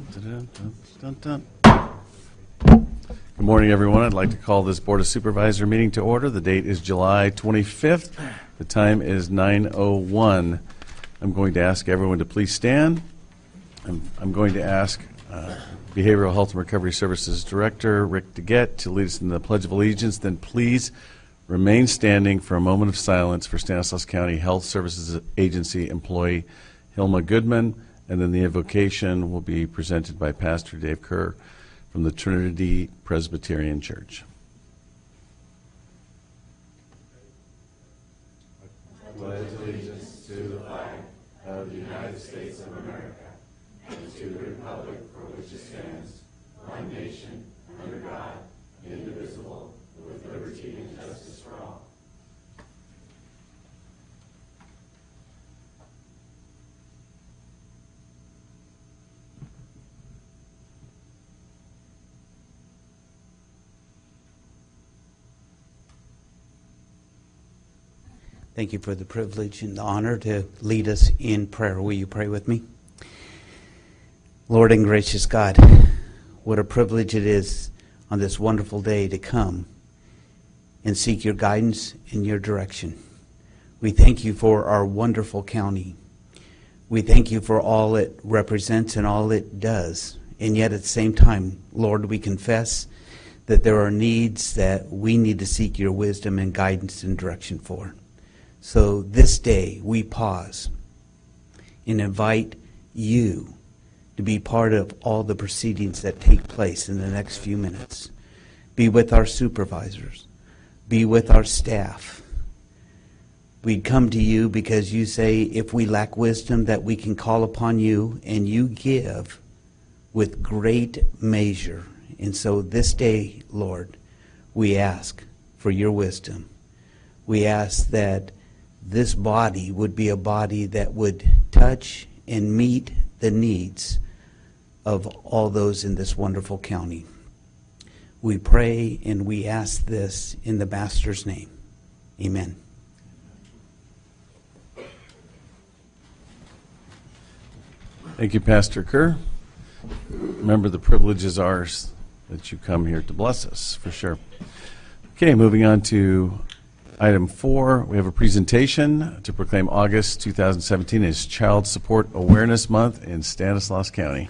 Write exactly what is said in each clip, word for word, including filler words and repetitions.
Dun, dun, dun, dun. Good morning, everyone. I'd like to call this Board of Supervisor meeting to order. The date is July twenty-fifth. The time is nine oh one. I'm going to ask everyone to please stand. I'm, I'm going to ask uh, Behavioral Health and Recovery Services Director Rick DeGette to lead us in the Pledge of Allegiance. Then please remain standing for a moment of silence for Stanislaus County Health Services Agency employee Hilma Goodman. And then the invocation will be presented by Pastor Dave Kerr from the Trinity Presbyterian Church. I pledge allegiance to the flag of the United States of America and to the republic for which it stands, one nation, under God, indivisible, with liberty and justice for all. Thank you for the privilege and the honor to lead us in prayer. Will you pray with me? Lord and gracious God, what a privilege it is on this wonderful day to come and seek your guidance and your direction. We thank you for our wonderful county. We thank you for all it represents and all it does. And yet at the same time, Lord, we confess that there are needs that we need to seek your wisdom and guidance and direction for. So this day we pause and invite you to be part of all the proceedings that take place in the next few minutes. Be with our supervisors. Be with our staff. We come to you because you say if we lack wisdom that we can call upon you, and you give with great measure. And so this day, Lord, we ask for your wisdom. We ask that this body would be a body that would touch and meet the needs of all those in this wonderful county. We pray and we ask this in the Master's name. Amen. Thank you, Pastor Kerr. Remember, the privilege is ours that you come here to bless us, for sure. Okay, moving on to item four, we have a presentation to proclaim August two thousand seventeen as Child Support Awareness Month in Stanislaus County.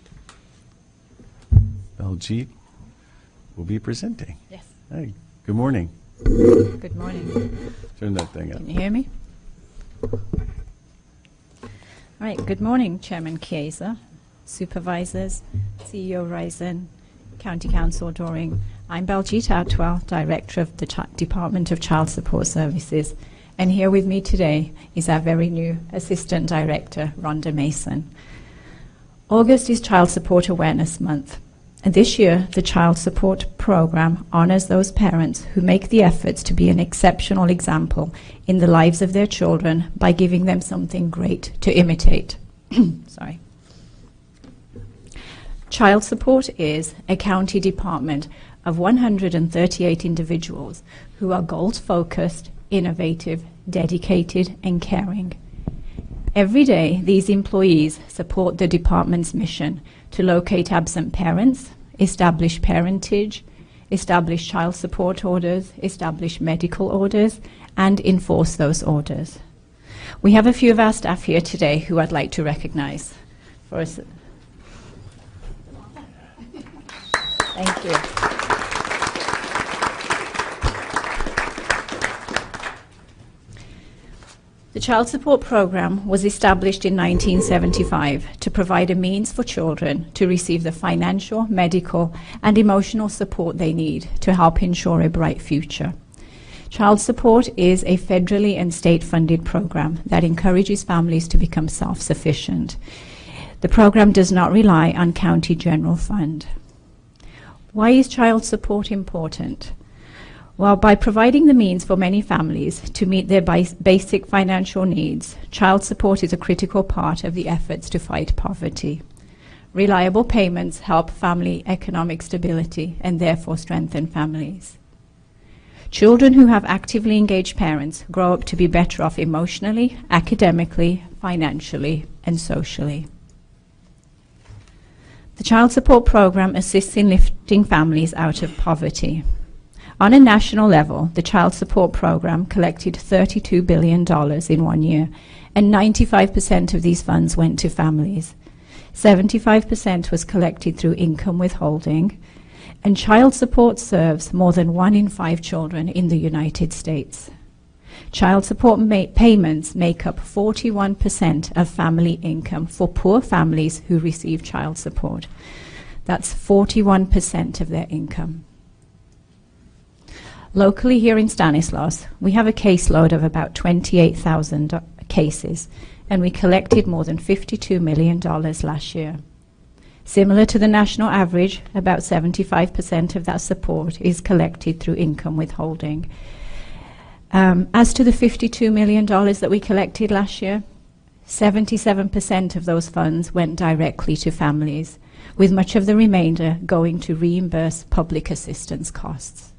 Beljeet will be presenting. Yes. Hey, good morning. Good morning. Turn that thing up. Can you hear me? All right, good morning, Chairman Chiesa, Supervisors, C E O Risen, County Council Doring. I'm Beljeet Atwell, Director of the Ch- Department of Child Support Services, and here with me today is our very new Assistant Director, Rhonda Mason. August is Child Support Awareness Month, and this year the Child Support Program honors those parents who make the efforts to be an exceptional example in the lives of their children by giving them something great to imitate. Sorry. Child Support is a county department of one hundred thirty-eight individuals who are goals-focused, innovative, dedicated, and caring. Every day, these employees support the department's mission to locate absent parents, establish parentage, establish child support orders, establish medical orders, and enforce those orders. We have a few of our staff here today who I'd like to recognize. For us. Thank you. The Child Support Program was established in nineteen seventy-five to provide a means for children to receive the financial, medical, and emotional support they need to help ensure a bright future. Child Support is a federally and state-funded program that encourages families to become self-sufficient. The program does not rely on county general fund. Why is child support important? Well, by providing the means for many families to meet their basic financial needs, child support is a critical part of the efforts to fight poverty. Reliable payments help family economic stability and therefore strengthen families. Children who have actively engaged parents grow up to be better off emotionally, academically, financially, and socially. Child Support Program assists in lifting families out of poverty. On a national level, the Child Support Program collected thirty-two billion dollars in one year, and ninety-five percent of these funds went to families. seventy-five percent was collected through income withholding, and child support serves more than one in five children in the United States. Child support ma- payments make up forty-one percent of family income for poor families who receive child support. That's forty-one percent of their income. Locally here in Stanislaus, we have a caseload of about twenty-eight thousand cases, and we collected more than fifty-two million dollars last year. Similar to the national average, about seventy-five percent of that support is collected through income withholding. Um, as to the fifty-two million dollars that we collected last year, seventy-seven percent of those funds went directly to families, with much of the remainder going to reimburse public assistance costs.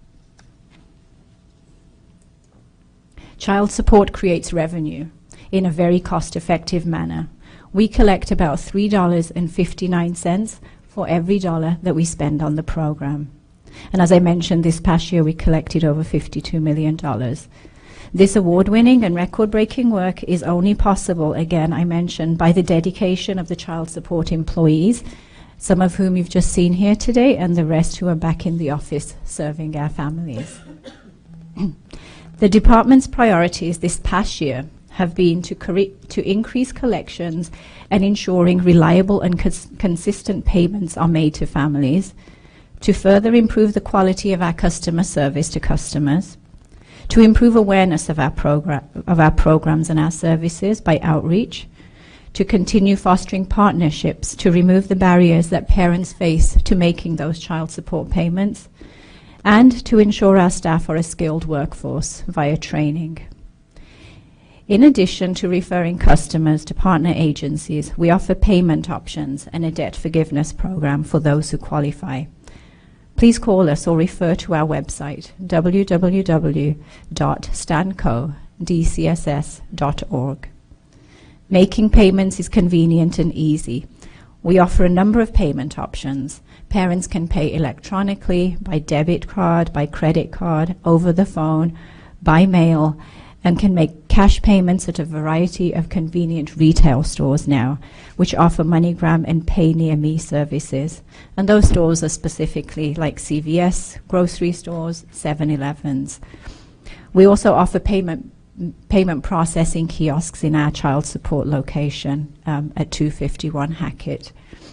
Child support creates revenue in a very cost-effective manner. We collect about three dollars and fifty-nine cents for every dollar that we spend on the program. And as I mentioned, this past year we collected over fifty-two million dollars. This award-winning and record-breaking work is only possible, again, I mentioned, by the dedication of the child support employees, some of whom you've just seen here today, and the rest who are back in the office serving our families. The department's priorities this past year have been to, corre- to increase collections and ensuring reliable and cons- consistent payments are made to families, to further improve the quality of our customer service to customers, to improve awareness of our, program- of our programs and our services by outreach, to continue fostering partnerships to remove the barriers that parents face to making those child support payments, and to ensure our staff are a skilled workforce via training. In addition to referring customers to partner agencies, we offer payment options and a debt forgiveness program for those who qualify. Please call us or refer to our website, w w w dot stanco d c s s dot org. Making payments is convenient and easy. We offer a number of payment options. Parents can pay electronically, by debit card, by credit card, over the phone, by mail, and can make cash payments at a variety of convenient retail stores now, which offer MoneyGram and Pay Near Me services. And those stores are specifically like C V S, grocery stores, seven elevens. We also offer payment payment processing kiosks in our child support location um, at two fifty-one Hackett.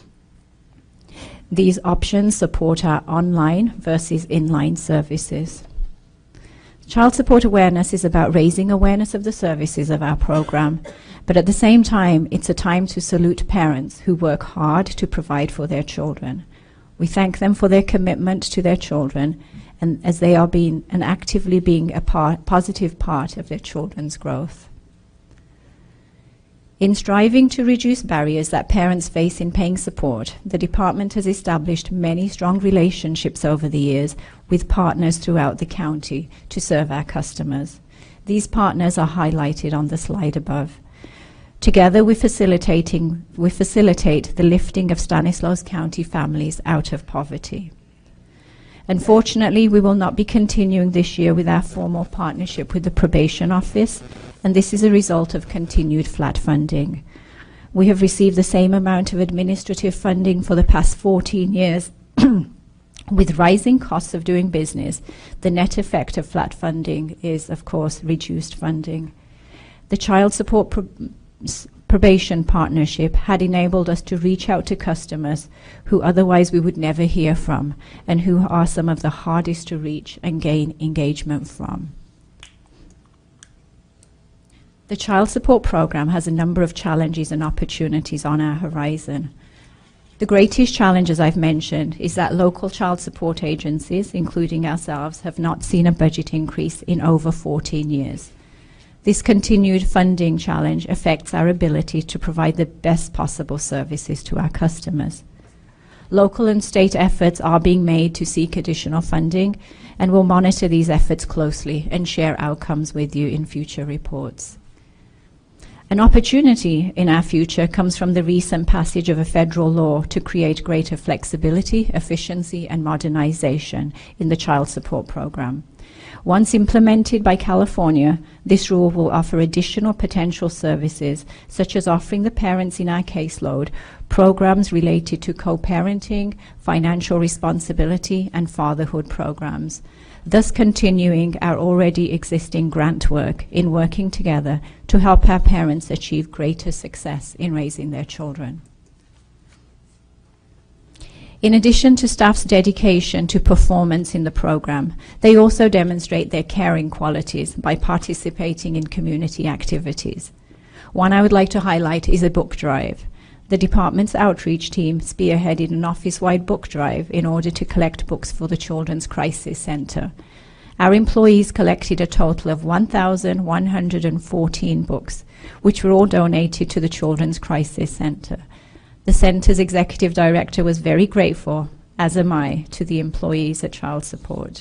These options support our online versus inline services. Child support awareness is about raising awareness of the services of our program, but at the same time, it's a time to salute parents who work hard to provide for their children. We thank them for their commitment to their children, and as they are being and actively being a part, positive part of their children's growth. In striving to reduce barriers that parents face in paying support, the department has established many strong relationships over the years with partners throughout the county to serve our customers. These partners are highlighted on the slide above. Together, we facilitating, we facilitate the lifting of Stanislaus County families out of poverty. Unfortunately, we will not be continuing this year with our formal partnership with the Probation Office, and this is a result of continued flat funding. We have received the same amount of administrative funding for the past fourteen years. With rising costs of doing business, the net effect of flat funding is, of course, reduced funding. The Child Support Pro- Probation Partnership had enabled us to reach out to customers who otherwise we would never hear from, and who are some of the hardest to reach and gain engagement from. The Child Support Program has a number of challenges and opportunities on our horizon. The greatest challenge, as I've mentioned, is that local child support agencies, including ourselves, have not seen a budget increase in over fourteen years. This continued funding challenge affects our ability to provide the best possible services to our customers. Local and state efforts are being made to seek additional funding, and we'll monitor these efforts closely and share outcomes with you in future reports. An opportunity in our future comes from the recent passage of a federal law to create greater flexibility, efficiency, and modernization in the child support program. Once implemented by California, this rule will offer additional potential services, such as offering the parents in our caseload programs related to co-parenting, financial responsibility, and fatherhood programs, thus continuing our already existing grant work in working together to help our parents achieve greater success in raising their children. In addition to staff's dedication to performance in the program, they also demonstrate their caring qualities by participating in community activities. One I would like to highlight is a book drive. The department's outreach team spearheaded an office-wide book drive in order to collect books for the Children's Crisis Center. Our employees collected a total of one thousand one hundred fourteen books, which were all donated to the Children's Crisis Center. The center's executive director was very grateful, as am I, to the employees at Child Support.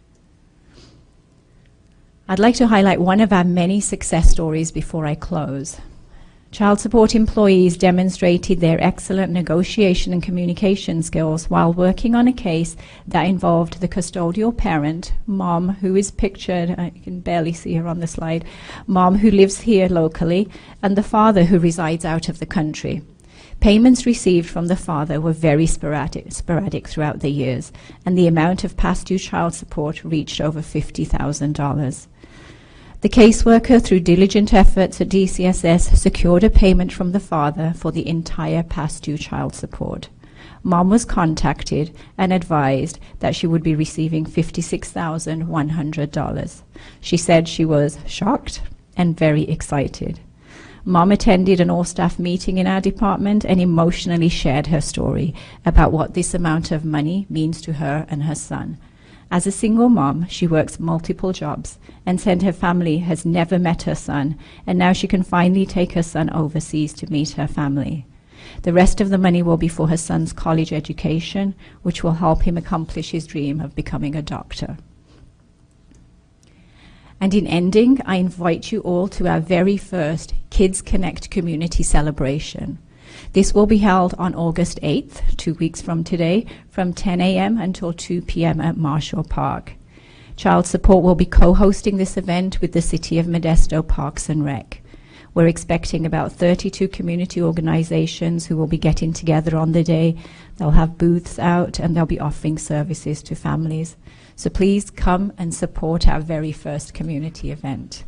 I'd like to highlight one of our many success stories before I close. Child Support employees demonstrated their excellent negotiation and communication skills while working on a case that involved the custodial parent, Mom, who is pictured, I can barely see her on the slide, Mom, who lives here locally, and the father, who resides out of the country. Payments received from the father were very sporadic, sporadic throughout the years, and the amount of past due child support reached over fifty thousand dollars. The caseworker, through diligent efforts at D C S S, secured a payment from the father for the entire past due child support. Mom was contacted and advised that she would be receiving fifty-six thousand one hundred dollars. She said she was shocked and very excited. Mom attended an all-staff meeting in our department and emotionally shared her story about what this amount of money means to her and her son. As a single mom, she works multiple jobs and said her family has never met her son, and now she can finally take her son overseas to meet her family. The rest of the money will be for her son's college education, which will help him accomplish his dream of becoming a doctor. And in ending, I invite you all to our very first Kids Connect community celebration. This will be held on August eighth, two weeks from today, from ten a m until two p m at Marshall Park. Child Support will be co-hosting this event with the City of Modesto Parks and Rec. We're expecting about thirty-two community organizations who will be getting together on the day. They'll have booths out and they'll be offering services to families. So please come and support our very first community event.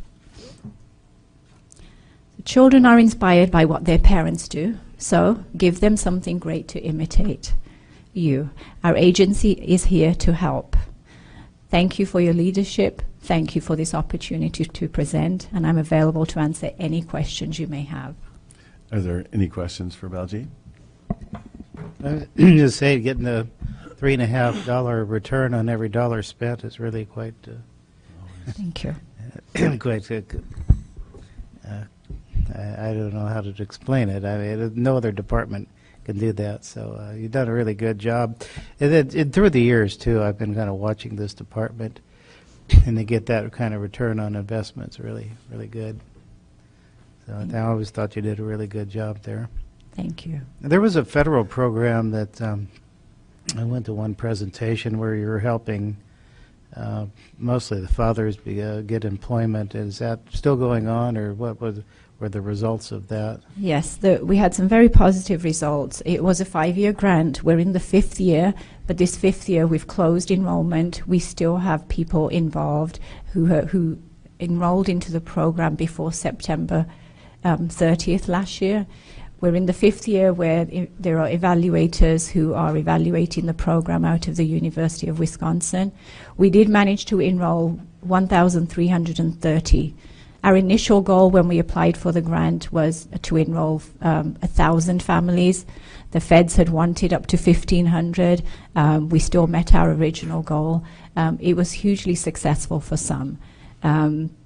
The children are inspired by what their parents do, so give them something great to imitate. You, our agency, is here to help. Thank you for your leadership. Thank you for this opportunity to present, and I'm available to answer any questions you may have. Are there any questions for Baljeet? I was just say, getting the three and a half dollar return on every dollar spent is really quite, uh, Thank you. quite. Uh, uh, I, I don't know how to explain it. I mean, no other department can do that. So uh, you've done a really good job. And, then, and through the years too, I've been kind of watching this department, and to get that kind of return on investment is really, really good. So I always thought you did a really good job there. Thank you. There was a federal program that um, I went to one presentation where you were helping uh, mostly the fathers be, uh, get employment. Is that still going on, or what was, were the results of that? Yes, the, we had some very positive results. It was a five-year grant. We're in the fifth year, but this fifth year we've closed enrollment. We still have people involved who uh, who enrolled into the program before September um, thirtieth last year. We're in the fifth year where I there are evaluators who are evaluating the program out of the University of Wisconsin. We did manage to enroll one thousand three hundred thirty. Our initial goal when we applied for the grant was to enroll um, one thousand families. The feds had wanted up to fifteen hundred. Um, we still met our original goal. Um, it was hugely successful for some. Um,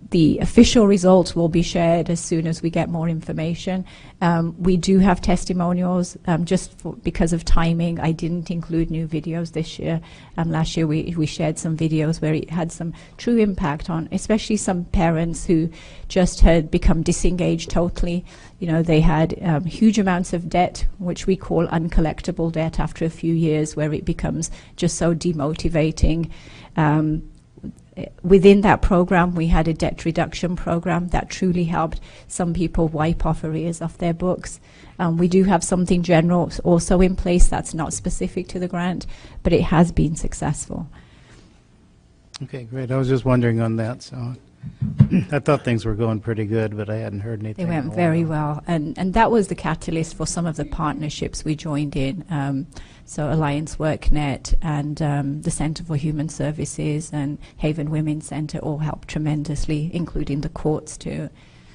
the official results will be shared as soon as we get more information. Um, we do have testimonials. Um, just for, because of timing, I didn't include new videos this year. Um, last year we, we shared some videos where it had some true impact on, especially some parents who just had become disengaged totally. You know, they had um, huge amounts of debt, which we call uncollectible debt after a few years, where it becomes just so demotivating. Um, Within that program, we had a debt reduction program that truly helped some people wipe off arrears off their books. Um, we do have something general also in place that's not specific to the grant, but it has been successful. Okay, great. I was just wondering on that. So I thought things were going pretty good, but I hadn't heard anything. They in went a very while. well, and, and that was the catalyst for some of the partnerships we joined in. Um, so Alliance WorkNet and um, the Centre for Human Services and Haven Women's Centre all helped tremendously, including the courts too.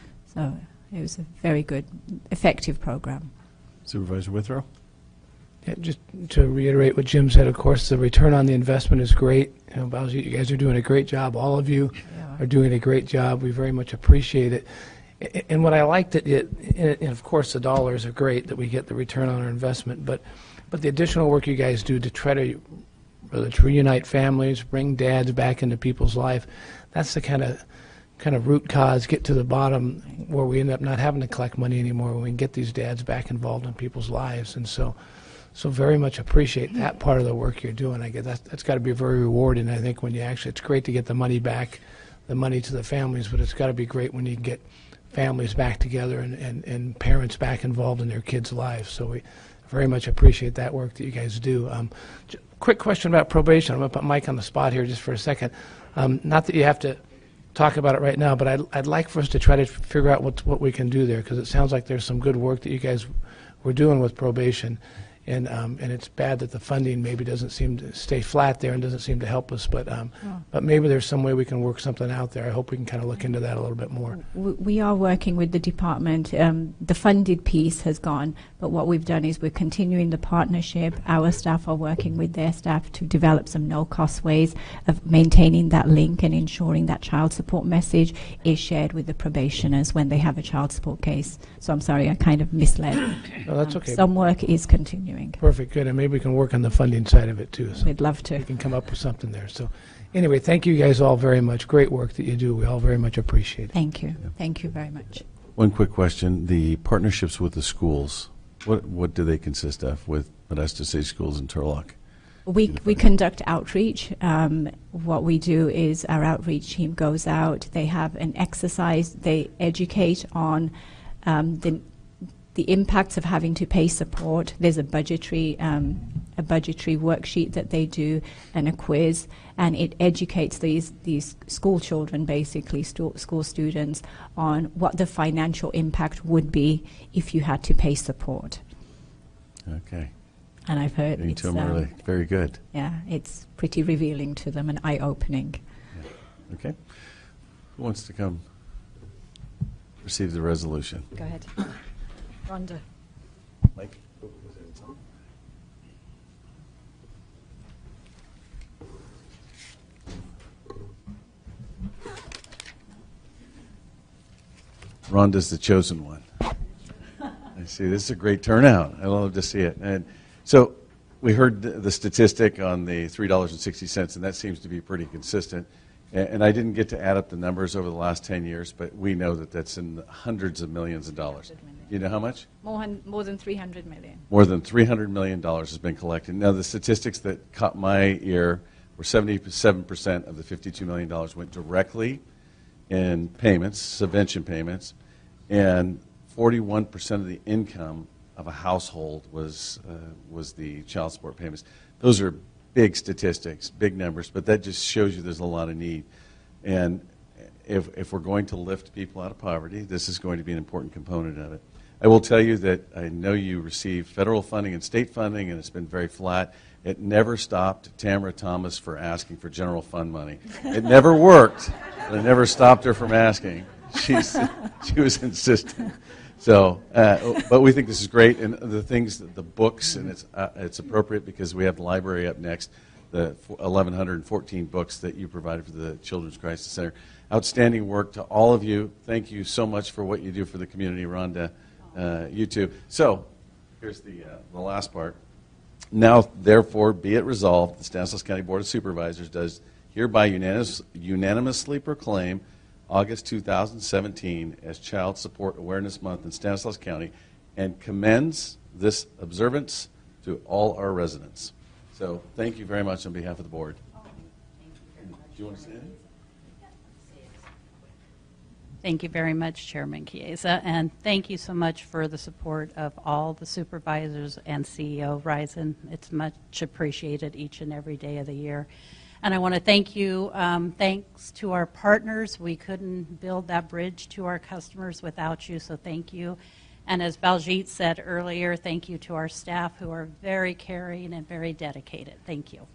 So it was a very good, effective program. Supervisor Withrow? Yeah, just to reiterate what Jim said, of course, the return on the investment is great. You know, Bowser, you guys are doing a great job. All of you Yeah. are doing a great job. We very much appreciate it. A- And what I liked that it, and and of course, the dollars are great that we get the return on our investment, but but the additional work you guys do to try to, whether to reunite families, bring dads back into people's life, that's the kind of kind of root cause, get to the bottom where we end up not having to collect money anymore when we can get these dads back involved in people's lives. And so. So very much appreciate that part of the work you're doing. I guess that's, that's got to be very rewarding. I think when you actually, it's great to get the money back, the money to the families, but it's got to be great when you get families back together and, and, and parents back involved in their kids' lives. So we very much appreciate that work that you guys do. Um, j- quick question about probation. I'm going to put Mike on the spot here just for a second. Um, not that you have to talk about it right now, but I'd, I'd like for us to try to figure out what, what we can do there, because it sounds like there's some good work that you guys were doing with probation. And um, and it's bad that the funding maybe doesn't seem to stay flat there and doesn't seem to help us. But um, Oh. but maybe there's some way we can work something out there. I hope we can kind of look into that a little bit more. W- We are working with the department. Um, the funded piece has gone, but what we've done is we're continuing the partnership. Our staff are working with their staff to develop some no-cost ways of maintaining that link and ensuring that child support message is shared with the probationers when they have a child support case. So I'm sorry, I kind of misled. No, that's Um, okay. Some work is continuing. Perfect, good. And maybe we can work on the funding side of it too. So We'd love to. we can come up with something there. So anyway, thank you guys all very much. Great work that you do. We all very much appreciate it. Thank you. Thank you very much. One quick question. The partnerships with the schools, what what do they consist of with Modesto City Schools and Turlock? We, Beautiful. we conduct outreach. Um, what we do is our outreach team goes out. They have an exercise. They educate on um, the the impacts of having to pay support. There's a budgetary um, a budgetary worksheet that they do and a quiz, and it educates these these school children, basically stu- school students, on what the financial impact would be if you had to pay support. Okay. And I've heard Getting it's to them um, early. Very good. yeah, it's pretty revealing to them and eye-opening. Okay. Who wants to come receive the resolution? Go ahead. Rhonda. Mike? Rhonda's the chosen one. I see. This is a great turnout. I love to see it. And so we heard the, the statistic on the three dollars and sixty cents, and that seems to be pretty consistent. And, and I didn't get to add up the numbers over the last ten years, but we know that that's in the hundreds of millions of dollars. You know how much? More, hun- more than three hundred million. More than three hundred million dollars has been collected. Now, the statistics that caught my ear were seventy-seven percent of the fifty-two million dollars went directly in payments, subvention payments, and forty-one percent of the income of a household was uh, was the child support payments. Those are big statistics, big numbers, but that just shows you there's a lot of need. And if, if we're going to lift people out of poverty, this is going to be an important component of it. I will tell you that I know you receive federal funding and state funding, and it's been very flat. It never stopped Tamara Thomas for asking for general fund money. It never worked, but it never stopped her from asking. She's, she was insistent. So, uh, but we think this is great, and the things, that the books, and it's uh, it's appropriate because we have the library up next. the eleven fourteen books that you provided for the Children's Crisis Center. Outstanding work to all of you. Thank you so much for what you do for the community, Rhonda, uh, you too. So here's the, uh, the last part. Now, therefore, be it resolved, the Stanislaus County Board of Supervisors does hereby unanimous, unanimously proclaim August two thousand seventeen as Child Support Awareness Month in Stanislaus County and commends this observance to all our residents. So thank you very much on behalf of the board. Do you want to say anything? Thank you very much, Chairman Chiesa, and thank you so much for the support of all the supervisors and C E O Risen. It's much appreciated each and every day of the year. And I want to thank you. Um, thanks to our partners. We couldn't build that bridge to our customers without you, so thank you. And as Baljit said earlier, thank you to our staff who are very caring and very dedicated. Thank you.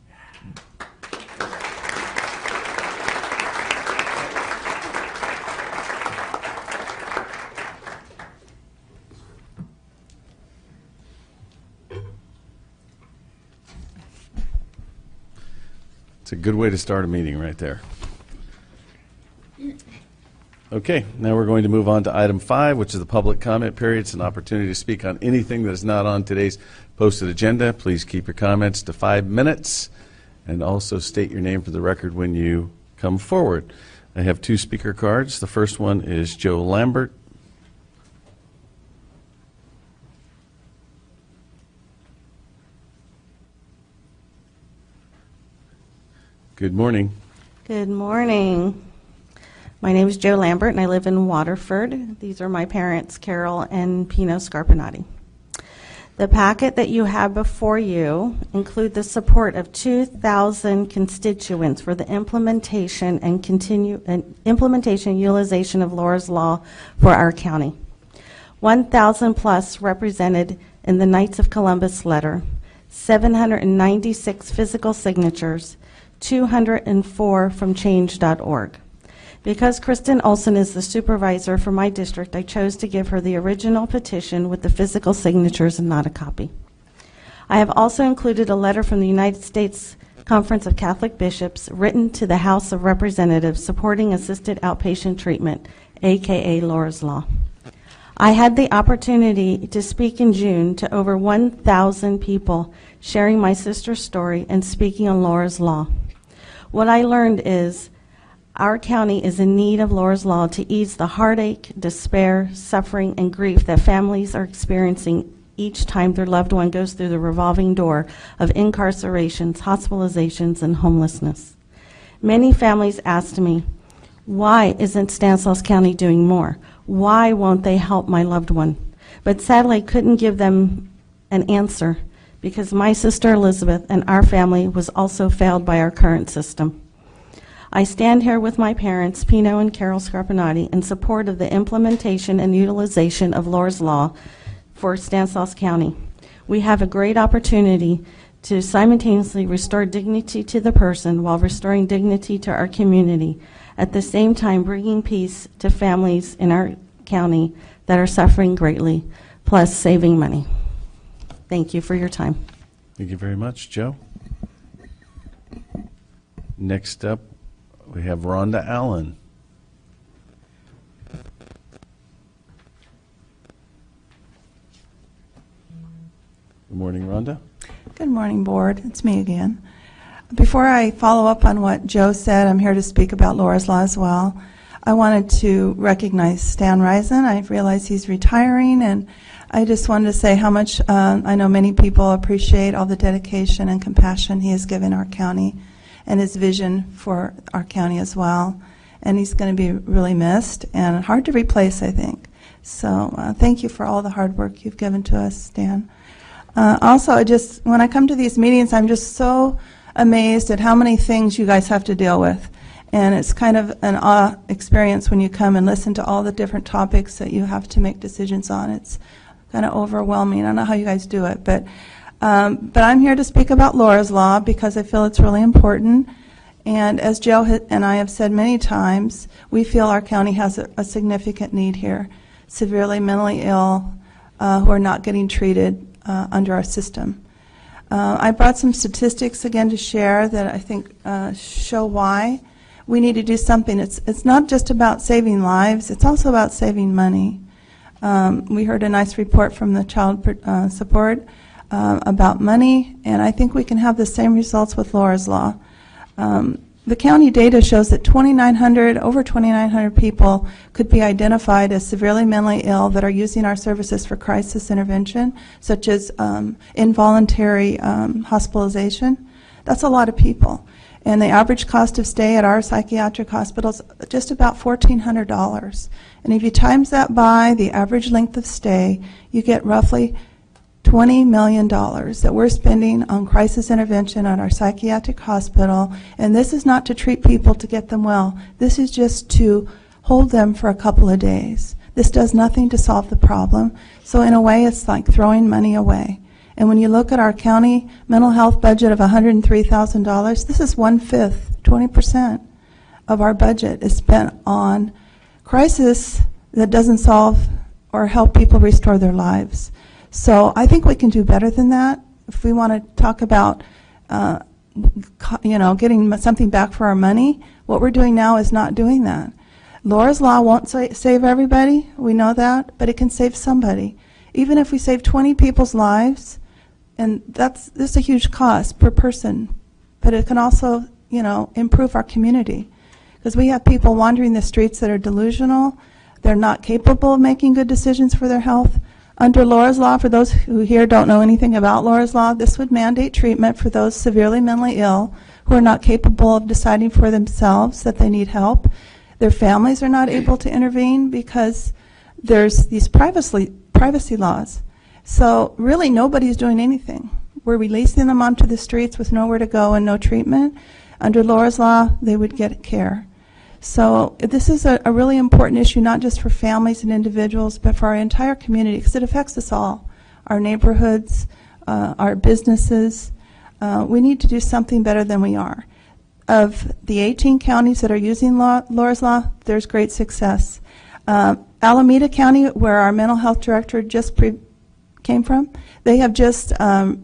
It's a good way to start a meeting right there. Okay, now we're going to move on to item five, which is the public comment period. It's an opportunity to speak on anything that is not on today's posted agenda. Please keep your comments to five minutes and also state your name for the record when you come forward. I have two speaker cards. The first one is Joe Lambert. Good morning. Good morning. My name is Joe Lambert, and I live in Waterford. These are my parents, Carol and Pino Scarpinati. The packet that you have before you include the support of two thousand constituents for the implementation and continue and implementation and utilization of Laura's Law for our county. one thousand plus represented in the Knights of Columbus letter, seven hundred ninety-six physical signatures, two hundred four from change dot org. Because Kristen Olson is the supervisor for my district, I chose to give her the original petition with the physical signatures and not a copy. I have also included a letter from the United States Conference of Catholic Bishops written to the House of Representatives supporting assisted outpatient treatment, aka Laura's Law. I had the opportunity to speak in June to over one thousand people sharing my sister's story and speaking on Laura's Law. What I learned is our county is in need of Laura's Law to ease the heartache, despair, suffering, and grief that families are experiencing each time their loved one goes through the revolving door of incarcerations, hospitalizations, and homelessness. Many families asked me, why isn't Stanislaus County doing more? Why won't they help my loved one? But sadly, I couldn't give them an answer because my sister Elizabeth and our family was also failed by our current system. I stand here with my parents, Pino and Carol Scarpinati, in support of the implementation and utilization of Laura's Law for Stanislaus County. We have a great opportunity to simultaneously restore dignity to the person while restoring dignity to our community, at the same time bringing peace to families in our county that are suffering greatly, plus saving money. Thank you for your time. Thank you very much, Joe. Next up, we have Rhonda Allen. Good morning, Rhonda. Good morning, Board. It's me again. Before I follow up on what Joe said, I'm here to speak about Laura's Law as well. I wanted to recognize Stan Risen. I realize he's retiring, and I just wanted to say how much uh, I know many people appreciate all the dedication and compassion he has given our county and his vision for our county as well. And he's going to be really missed and hard to replace, I think. So uh, thank you for all the hard work you've given to us, Stan. Uh, also, I just when I come to these meetings, I'm just so amazed at how many things you guys have to deal with. And it's kind of an awe experience when you come and listen to all the different topics that you have to make decisions on. It's kind of overwhelming. I don't know how you guys do it, but um, but I'm here to speak about Laura's Law because I feel it's really important. And as Joe and I have said many times, we feel our county has a, a significant need here. Severely mentally ill uh, who are not getting treated uh, under our system. Uh, I brought some statistics again to share that I think uh, show why we need to do something. It's, it's not just about saving lives, it's also about saving money. Um, we heard a nice report from the Child uh, Support uh, about money, and I think we can have the same results with Laura's Law. Um, the county data shows that twenty-nine hundred, over twenty-nine hundred people could be identified as severely mentally ill that are using our services for crisis intervention, such as um, involuntary um, hospitalization. That's a lot of people. And the average cost of stay at our psychiatric hospitals is just about fourteen hundred dollars. And if you times that by the average length of stay, you get roughly twenty million dollars that we're spending on crisis intervention at our psychiatric hospital. And this is not to treat people to get them well. This is just to hold them for a couple of days. This does nothing to solve the problem. So in a way, it's like throwing money away. And when you look at our county mental health budget of one hundred three thousand dollars, this is one-fifth, twenty percent of our budget is spent on crisis that doesn't solve or help people restore their lives. So I think we can do better than that. If we want to talk about, uh, you know, getting something back for our money, what we're doing now is not doing that. Laura's Law won't sa- save everybody, we know that, but it can save somebody. Even if we save twenty people's lives, and that's, this is a huge cost per person, but it can also, you know, improve our community. Because we have people wandering the streets that are delusional, they're not capable of making good decisions for their health. Under Laura's Law, for those who here don't know anything about Laura's Law, this would mandate treatment for those severely mentally ill who are not capable of deciding for themselves that they need help. Their families are not able to intervene because there's these privacy, privacy laws. So really nobody's doing anything. We're releasing them onto the streets with nowhere to go and no treatment. Under Laura's Law, they would get care. So this is a, a really important issue, not just for families and individuals, but for our entire community, because it affects us all, our neighborhoods, uh, our businesses. Uh, we need to do something better than we are. Of the eighteen counties that are using law, Laura's Law, there's great success. Uh, Alameda County, where our mental health director just pre- came from, they have just um,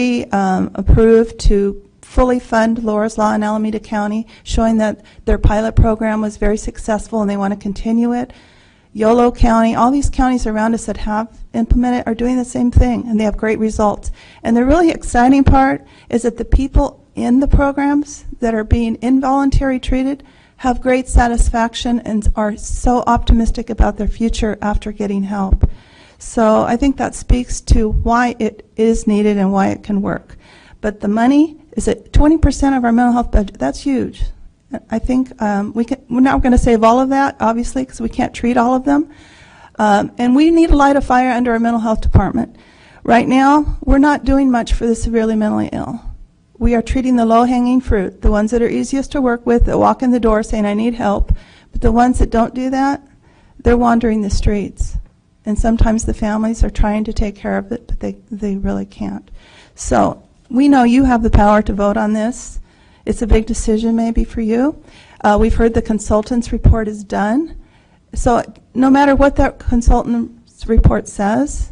re-approved um, to fully fund Laura's Law in Alameda County, showing that their pilot program was very successful and they want to continue it. Yolo County, all these counties around us that have implemented are doing the same thing, and they have great results. And the really exciting part is that the people in the programs that are being involuntary treated have great satisfaction and are so optimistic about their future after getting help. So I think that speaks to why it is needed and why it can work. But the money is at twenty percent of our mental health budget. That's huge. I think um, we can, we're not going to save all of that, obviously, because we can't treat all of them. Um, and we need to light a fire under our mental health department. Right now, we're not doing much for the severely mentally ill. We are treating the low-hanging fruit, the ones that are easiest to work with, that walk in the door saying, I need help. But the ones that don't do that, they're wandering the streets. And sometimes the families are trying to take care of it, but they, they really can't. So we know you have the power to vote on this. It's a big decision maybe for you. Uh, we've heard the consultant's report is done. So no matter what that consultant's report says,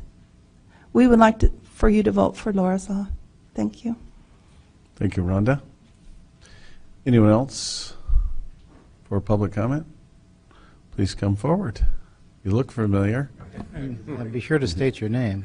we would like to, for you to vote for Laura's Law. Thank you. Thank you, Rhonda. Anyone else for public comment? Please come forward. You look familiar. And be sure to state your name.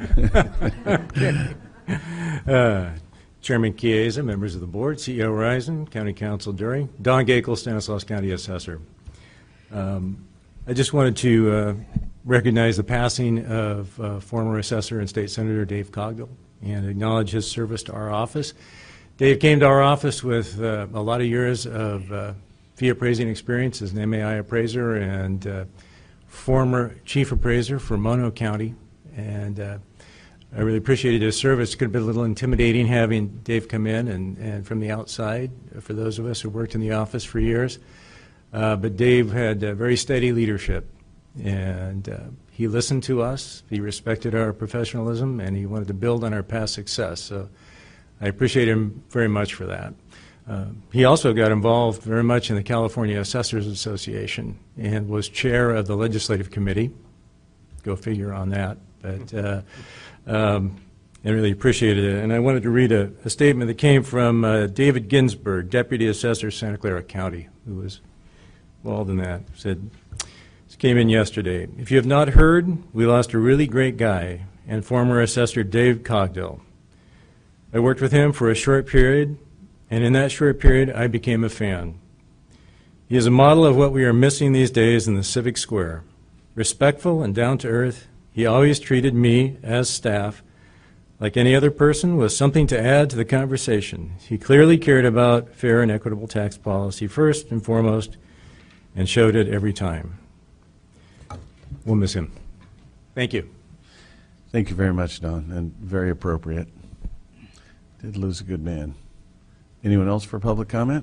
uh, Chairman Chiesa, members of the board, C E O Risen, County Council Dury, Don Gakel, Stanislaus County Assessor. Um, I just wanted to uh, recognize the passing of uh, former Assessor and State Senator Dave Cogdill and acknowledge his service to our office. Dave came to our office with uh, a lot of years of uh, fee appraising experience as an M A I appraiser and uh, former chief appraiser for Mono County, and uh, I really appreciated his service. It could have been a little intimidating having Dave come in and, and from the outside for those of us who worked in the office for years. Uh, but Dave had uh, very steady leadership, and uh, he listened to us, he respected our professionalism, and he wanted to build on our past success. So I appreciate him very much for that. Uh, he also got involved very much in the California Assessors Association and was chair of the legislative committee. Go figure on that. But uh, um, and really appreciated it. And I wanted to read a, a statement that came from uh, David Ginsburg, Deputy Assessor, Santa Clara County, who was involved in that. Said, this came in yesterday. If you have not heard, we lost a really great guy and former Assessor Dave Cogdill. I worked with him for a short period, and in that short period, I became a fan. He is a model of what we are missing these days in the civic square. Respectful and down to earth, he always treated me, as staff, like any other person with something to add to the conversation. He clearly cared about fair and equitable tax policy first and foremost, and showed it every time. We'll miss him. Thank you. Thank you very much, Don, and very appropriate. Did lose a good man. Anyone else for public comment?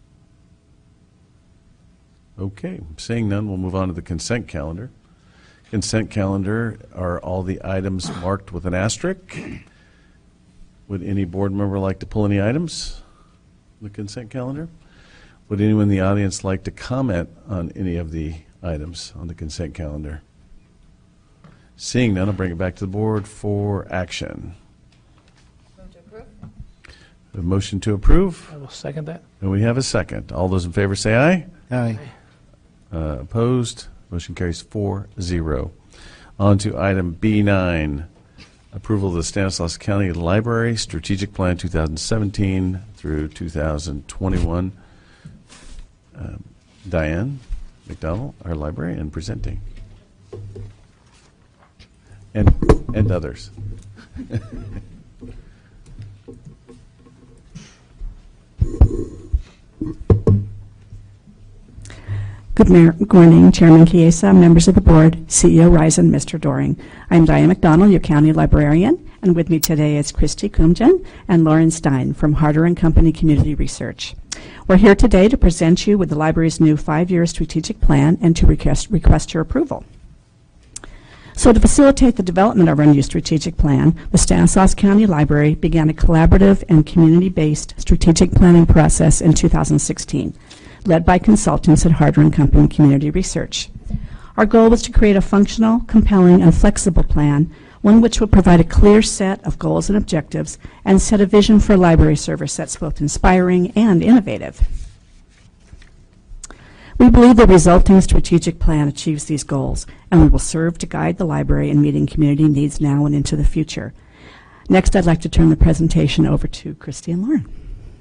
Okay, seeing none, we'll move on to the consent calendar. Consent calendar are all the items marked with an asterisk. Would any board member like to pull any items on the consent calendar? Would anyone in the audience like to comment on any of the items on the consent calendar? Seeing none, I'll bring it back to the board for action. Move to approve. A motion to approve, I will second that. and we have a second. All those in favor say aye. Aye. Uh, opposed? Motion carries four zero. On to item B nine, approval of the Stanislaus County Library Strategic Plan two thousand seventeen through two thousand twenty-one. Um, Diane McDonald, our librarian, presenting. And, and others. Good mar- morning, Chairman Chiesa, members of the board, C E O Risen, Mister Doring. I'm Diane McDonald, your county librarian, and with me today is Christy Kumjan and Lauren Stein from Harder and Company Community Research. We're here today to present you with the library's new five-year strategic plan and to request, request your approval. So to facilitate the development of our new strategic plan, the Stanislaus County Library began a collaborative and community-based strategic planning process in two thousand sixteen. Led by consultants at Harder and Company Community Research. Our goal was to create a functional, compelling, and flexible plan, one which would provide a clear set of goals and objectives and set a vision for a library service that's both inspiring and innovative. We believe the resulting strategic plan achieves these goals, and we will serve to guide the library in meeting community needs now and into the future. Next, I'd like to turn the presentation over to Christy and Lauren.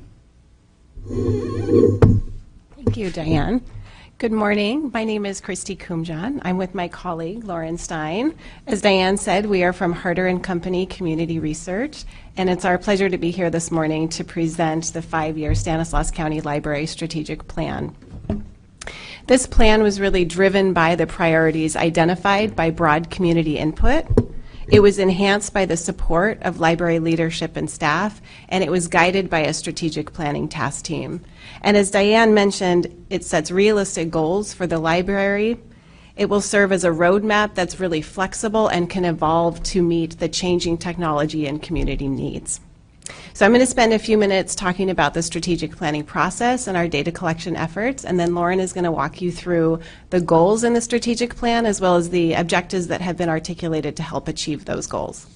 Thank you, Diane. Good morning. My name is Christy Kumjan. I'm with my colleague, Lauren Stein. As Diane said, we are from Harder and Company Community Research, and it's our pleasure to be here this morning to present the five-year Stanislaus County Library Strategic Plan. This plan was really driven by the priorities identified by broad community input. It was enhanced by the support of library leadership and staff, and it was guided by a strategic planning task team. And as Diane mentioned, it sets realistic goals for the library. It will serve as a roadmap that's really flexible and can evolve to meet the changing technology and community needs. So I'm going to spend a few minutes talking about the strategic planning process and our data collection efforts, and then Lauren is going to walk you through the goals in the strategic plan as well as the objectives that have been articulated to help achieve those goals.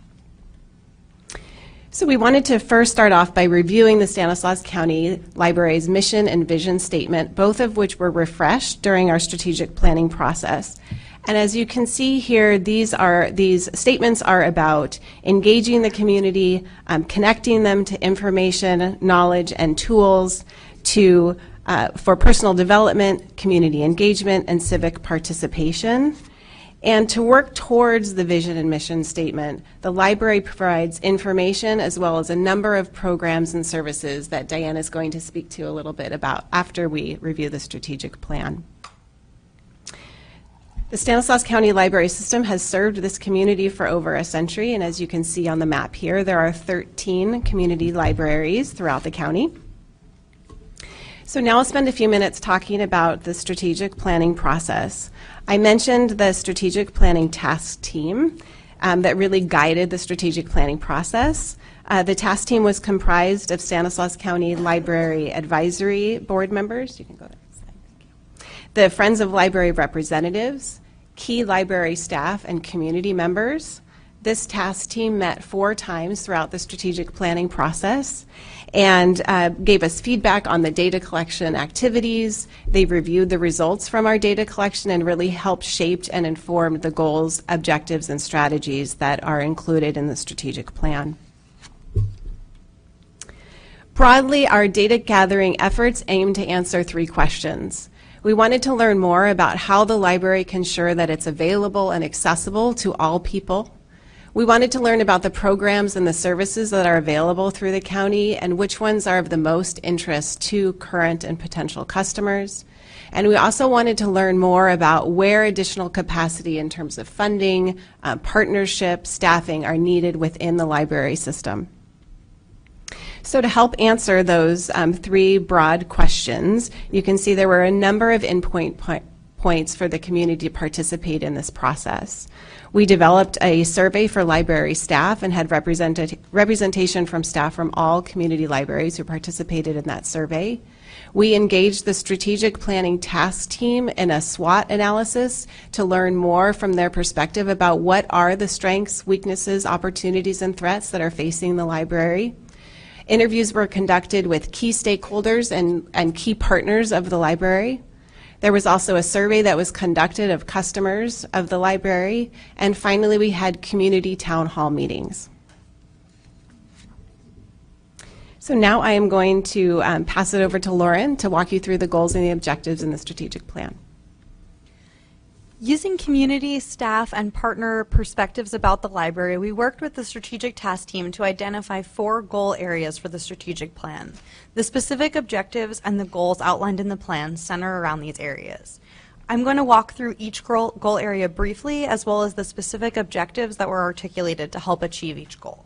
So we wanted to first start off by reviewing the Stanislaus County Library's mission and vision statement, both of which were refreshed during our strategic planning process. And as you can see here, these are these statements are about engaging the community, um, connecting them to information, knowledge, and tools to uh, for personal development, community engagement, and civic participation. And to work towards the vision and mission statement, the library provides information as well as a number of programs and services that Diane is going to speak to a little bit about after we review the strategic plan. The Stanislaus County Library System has served this community for over a century, and as you can see on the map here, there are thirteen community libraries throughout the county. So now I'll spend a few minutes talking about the strategic planning process. I mentioned the strategic planning task team um, that really guided the strategic planning process. Uh, the task team was comprised of Stanislaus County Library Advisory Board members. You can go to the slide. Thank you. The Friends of Library representatives, key library staff and community members, This task team met four times throughout the strategic planning process and uh, gave us feedback on the data collection activities. They reviewed the results from our data collection and really helped shape and inform the goals, objectives, and strategies that are included in the strategic plan. Broadly, our data gathering efforts aim to answer three questions. We wanted to learn more about how the library can ensure that it's available and accessible to all people. We wanted to learn about the programs and the services that are available through the county and which ones are of the most interest to current and potential customers. And we also wanted to learn more about where additional capacity in terms of funding, uh, partnership, staffing are needed within the library system. So to help answer those um, three broad questions, you can see there were a number of endpoint po- points for the community to participate in this process. We developed a survey for library staff and had represented, representation from staff from all community libraries who participated in that survey. We engaged the strategic planning task team in a SWOT analysis to learn more from their perspective about what are the strengths, weaknesses, opportunities, and threats that are facing the library. Interviews were conducted with key stakeholders and, and key partners of the library. There was also a survey that was conducted of customers of the library. And finally, we had community town hall meetings. So now I am going to um, pass it over to Lauren to walk you through the goals and the objectives in the strategic plan. Using community, staff, and partner perspectives about the library, we worked with the strategic task team to identify four goal areas for the strategic plan. The specific objectives and the goals outlined in the plan center around these areas. I'm going to walk through each goal, goal area briefly, as well as the specific objectives that were articulated to help achieve each goal.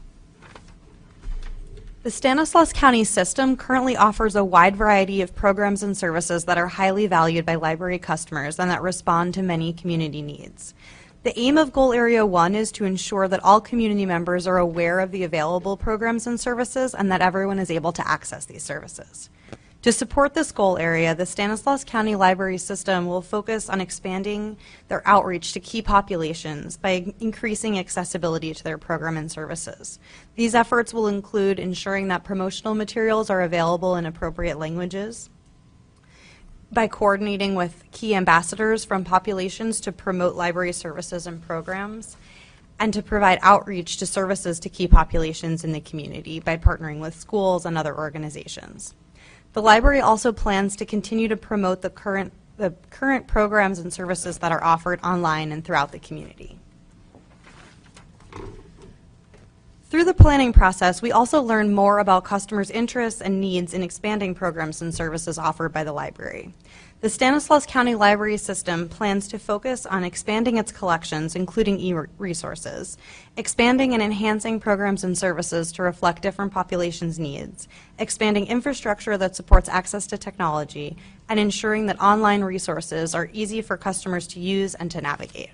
The Stanislaus County system currently offers a wide variety of programs and services that are highly valued by library customers and that respond to many community needs. The aim of Goal Area one is to ensure that all community members are aware of the available programs and services and that everyone is able to access these services. To support this goal area, the Stanislaus County Library System will focus on expanding their outreach to key populations by increasing accessibility to their program and services. These efforts will include ensuring that promotional materials are available in appropriate languages, by coordinating with key ambassadors from populations to promote library services and programs, and to provide outreach to services to key populations in the community by partnering with schools and other organizations. The library also plans to continue to promote the current, the current programs and services that are offered online and throughout the community. Through the planning process, we also learn more about customers' interests and needs in expanding programs and services offered by the library. The Stanislaus County Library System plans to focus on expanding its collections, including e-resources, expanding and enhancing programs and services to reflect different populations' needs, expanding infrastructure that supports access to technology, and ensuring that online resources are easy for customers to use and to navigate.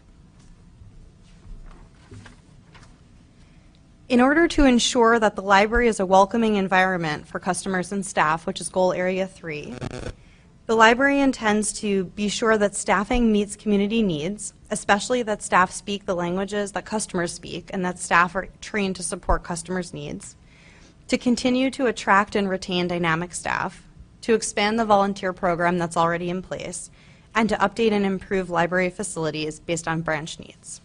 In order to ensure that the library is a welcoming environment for customers and staff, which is Goal Area three, the library intends to be sure that staffing meets community needs, especially that staff speak the languages that customers speak and that staff are trained to support customers' needs, to continue to attract and retain dynamic staff, to expand the volunteer program that's already in place, and to update and improve library facilities based on branch needs.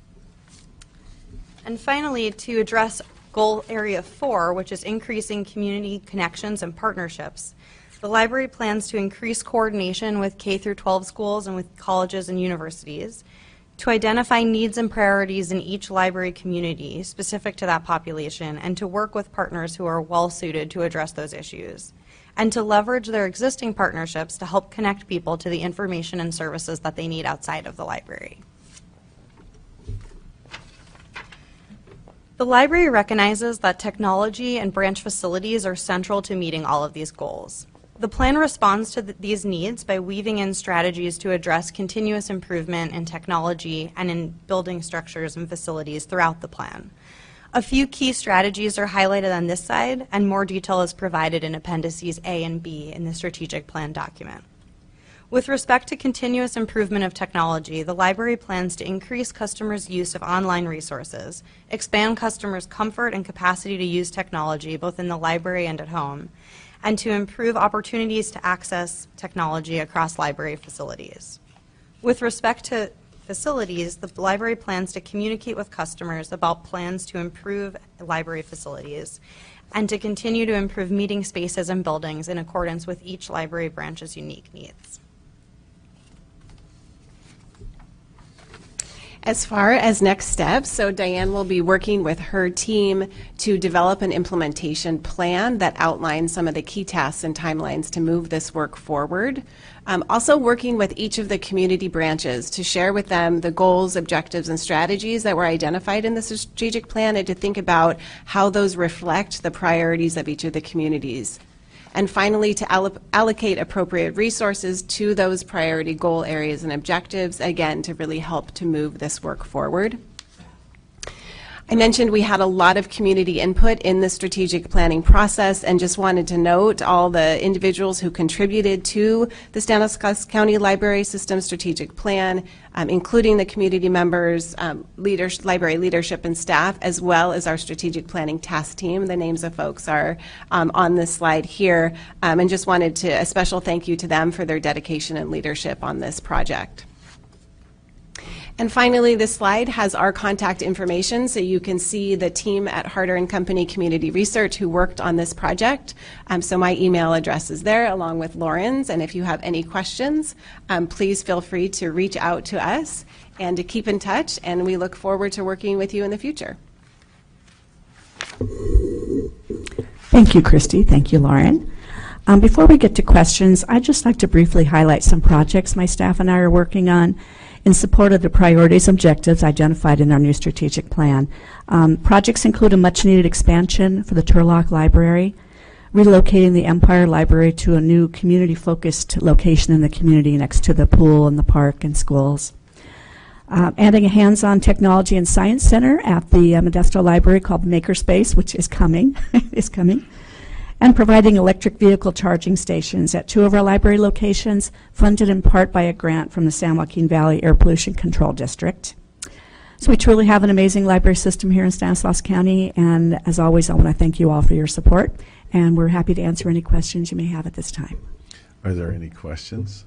And finally, to address Goal Area four, which is increasing community connections and partnerships, the library plans to increase coordination with K through twelve schools and with colleges and universities, to identify needs and priorities in each library community specific to that population, and to work with partners who are well suited to address those issues, and to leverage their existing partnerships to help connect people to the information and services that they need outside of the library. The library recognizes that technology and branch facilities are central to meeting all of these goals. The plan responds to th- these needs by weaving in strategies to address continuous improvement in technology and in building structures and facilities throughout the plan. A few key strategies are highlighted on this side, and more detail is provided in appendices A and B in the strategic plan document. With respect to continuous improvement of technology, the library plans to increase customers' use of online resources, expand customers' comfort and capacity to use technology both in the library and at home, and to improve opportunities to access technology across library facilities. With respect to facilities, the library plans to communicate with customers about plans to improve library facilities and to continue to improve meeting spaces and buildings in accordance with each library branch's unique needs. As far as next steps, so Diane will be working with her team to develop an implementation plan that outlines some of the key tasks and timelines to move this work forward. Um, also working with each of the community branches to share with them the goals, objectives, and strategies that were identified in the strategic plan and to think about how those reflect the priorities of each of the communities. And finally, to allo- allocate appropriate resources to those priority goal areas and objectives, again, to really help to move this work forward. I mentioned we had a lot of community input in the strategic planning process and just wanted to note all the individuals who contributed to the Stanislaus County Library System Strategic Plan, um, including the community members, um, leaders, library leadership and staff, as well as our strategic planning task team. The names of folks are um, on this slide here, um, and just wanted to a special thank you to them for their dedication and leadership on this project. And finally, this slide has our contact information, so you can see the team at Harder and Company Community Research who worked on this project. Um, so my email address is there, along with Lauren's, and if you have any questions, um, please feel free to reach out to us and to keep in touch, and we look forward to working with you in the future. Thank you, Christy. Thank you, Lauren. Um, before we get to questions, I'd just like to briefly highlight some projects my staff and I are working on in support of the priorities and objectives identified in our new strategic plan. Um, projects include a much-needed expansion for the Turlock Library, relocating the Empire Library to a new community-focused location in the community next to the pool and the park and schools, uh, adding a hands-on technology and science center at the uh, Modesto Library called Makerspace, which is coming, is coming, and providing electric vehicle charging stations at two of our library locations, funded in part by a grant from the San Joaquin Valley Air Pollution Control District. So we truly have an amazing library system here in Stanislaus County, and as always, I want to thank you all for your support, and we're happy to answer any questions you may have at this time. Are there any questions?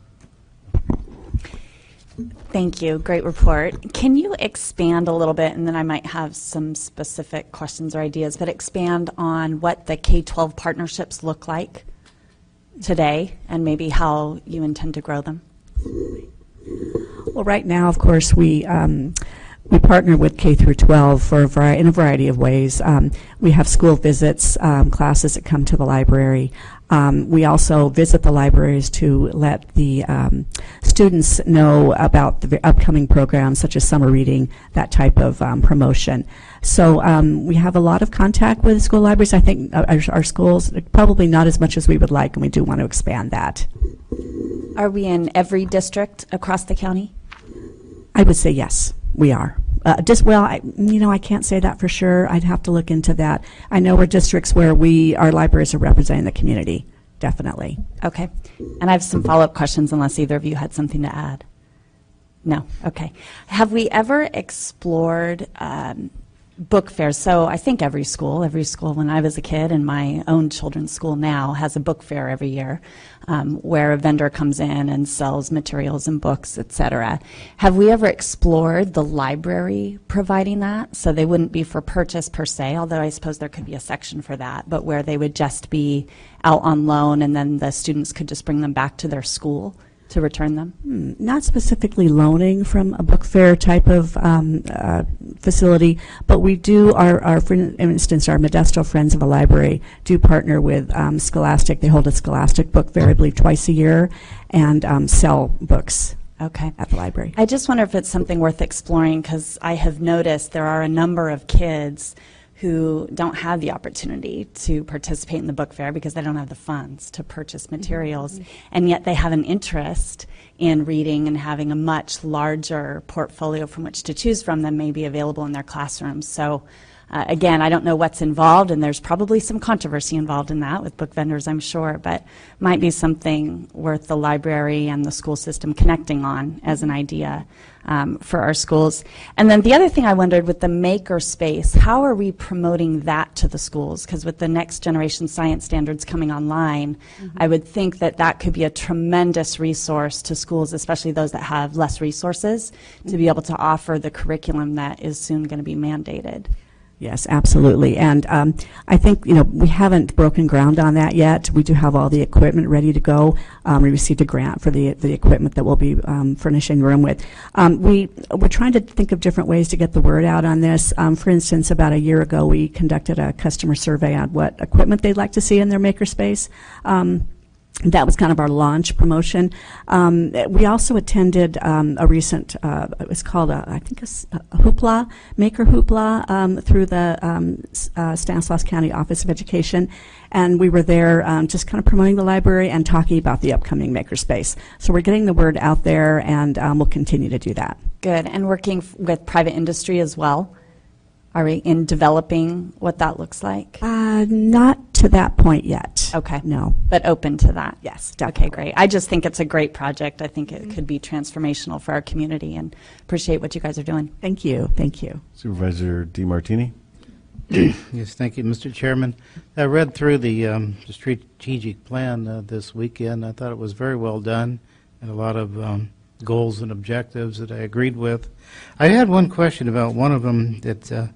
Thank you. Great report. Can you expand a little bit, and then I might have some specific questions or ideas, but expand on what the K twelve partnerships look like today and maybe how you intend to grow them? Well, right now, of course, we um, we partner with K through twelve for a vari- in a variety of ways. Um, we have school visits, um, classes that come to the library. Um, we also visit the libraries to let the um, students know about the upcoming programs, such as summer reading, that type of um, promotion. So um, we have a lot of contact with school libraries. I think our, our schools, probably not as much as we would like, and we do want to expand that. Are we in every district across the county? I would say yes, we are. Uh, just well, I, you know, I can't say that for sure. I'd have to look into that. I know we're districts where we, our libraries are representing the community, definitely. Okay. And I have some follow-up questions unless either of you had something to add. No? Okay. Have we ever explored um, book fairs? So I think every school, every school when I was a kid and my own children's school now has a book fair every year. Um, where a vendor comes in and sells materials and books, et cetera. Have we ever explored the library providing that? So they wouldn't be for purchase per se, although I suppose there could be a section for that, but where they would just be out on loan and then the students could just bring them back to their school to return them? Hmm, not specifically loaning from a book fair type of um, uh, facility, but we do, our, our, for instance, our Modesto Friends of the Library do partner with um, Scholastic. They hold a Scholastic book fair, I believe, twice a year, and um, sell books okay. at the library. I just wonder if it's something worth exploring, because I have noticed there are a number of kids who don't have the opportunity to participate in the book fair because they don't have the funds to purchase materials, mm-hmm. and yet they have an interest in reading and having a much larger portfolio from which to choose from than may be available in their classrooms. So Uh, again, I don't know what's involved, and there's probably some controversy involved in that with book vendors, I'm sure, but might be something worth the library and the school system connecting on as an idea um, for our schools. And then the other thing I wondered with the maker space, how are we promoting that to the schools? Because with the next generation science standards coming online, mm-hmm. I would think that that could be a tremendous resource to schools, especially those that have less resources, mm-hmm. to be able to offer the curriculum that is soon going to be mandated. Yes, absolutely. And um, I think, you know, we haven't broken ground on that yet. We do have all the equipment ready to go. Um, we received a grant for the the equipment that we'll be um, furnishing the room with. Um, we, we're trying to think of different ways to get the word out on this. Um, for instance, about a year ago, we conducted a customer survey on what equipment they'd like to see in their makerspace. Um, That was kind of our launch promotion. Um, we also attended um, a recent, uh, it was called, a, I think, a, a Hoopla, Maker Hoopla, um, through the um, uh, Stanislaus County Office of Education. And we were there um, just kind of promoting the library and talking about the upcoming Makerspace. So we're getting the word out there, and um, we'll continue to do that. Good. And working f- with private industry as well? Are we in developing what that looks like? Uh, not to that point yet. Okay. No. But open to that? Yes, Okay, definitely. great. I just think it's a great project. I think it could be transformational for our community, and appreciate what you guys are doing. Thank you. Thank you. Supervisor DeMartini? Yes, thank you, Mister Chairman. I read through the um, strategic plan uh, this weekend. I thought it was very well done, and a lot of um, goals and objectives that I agreed with. I had one question about one of them that uh,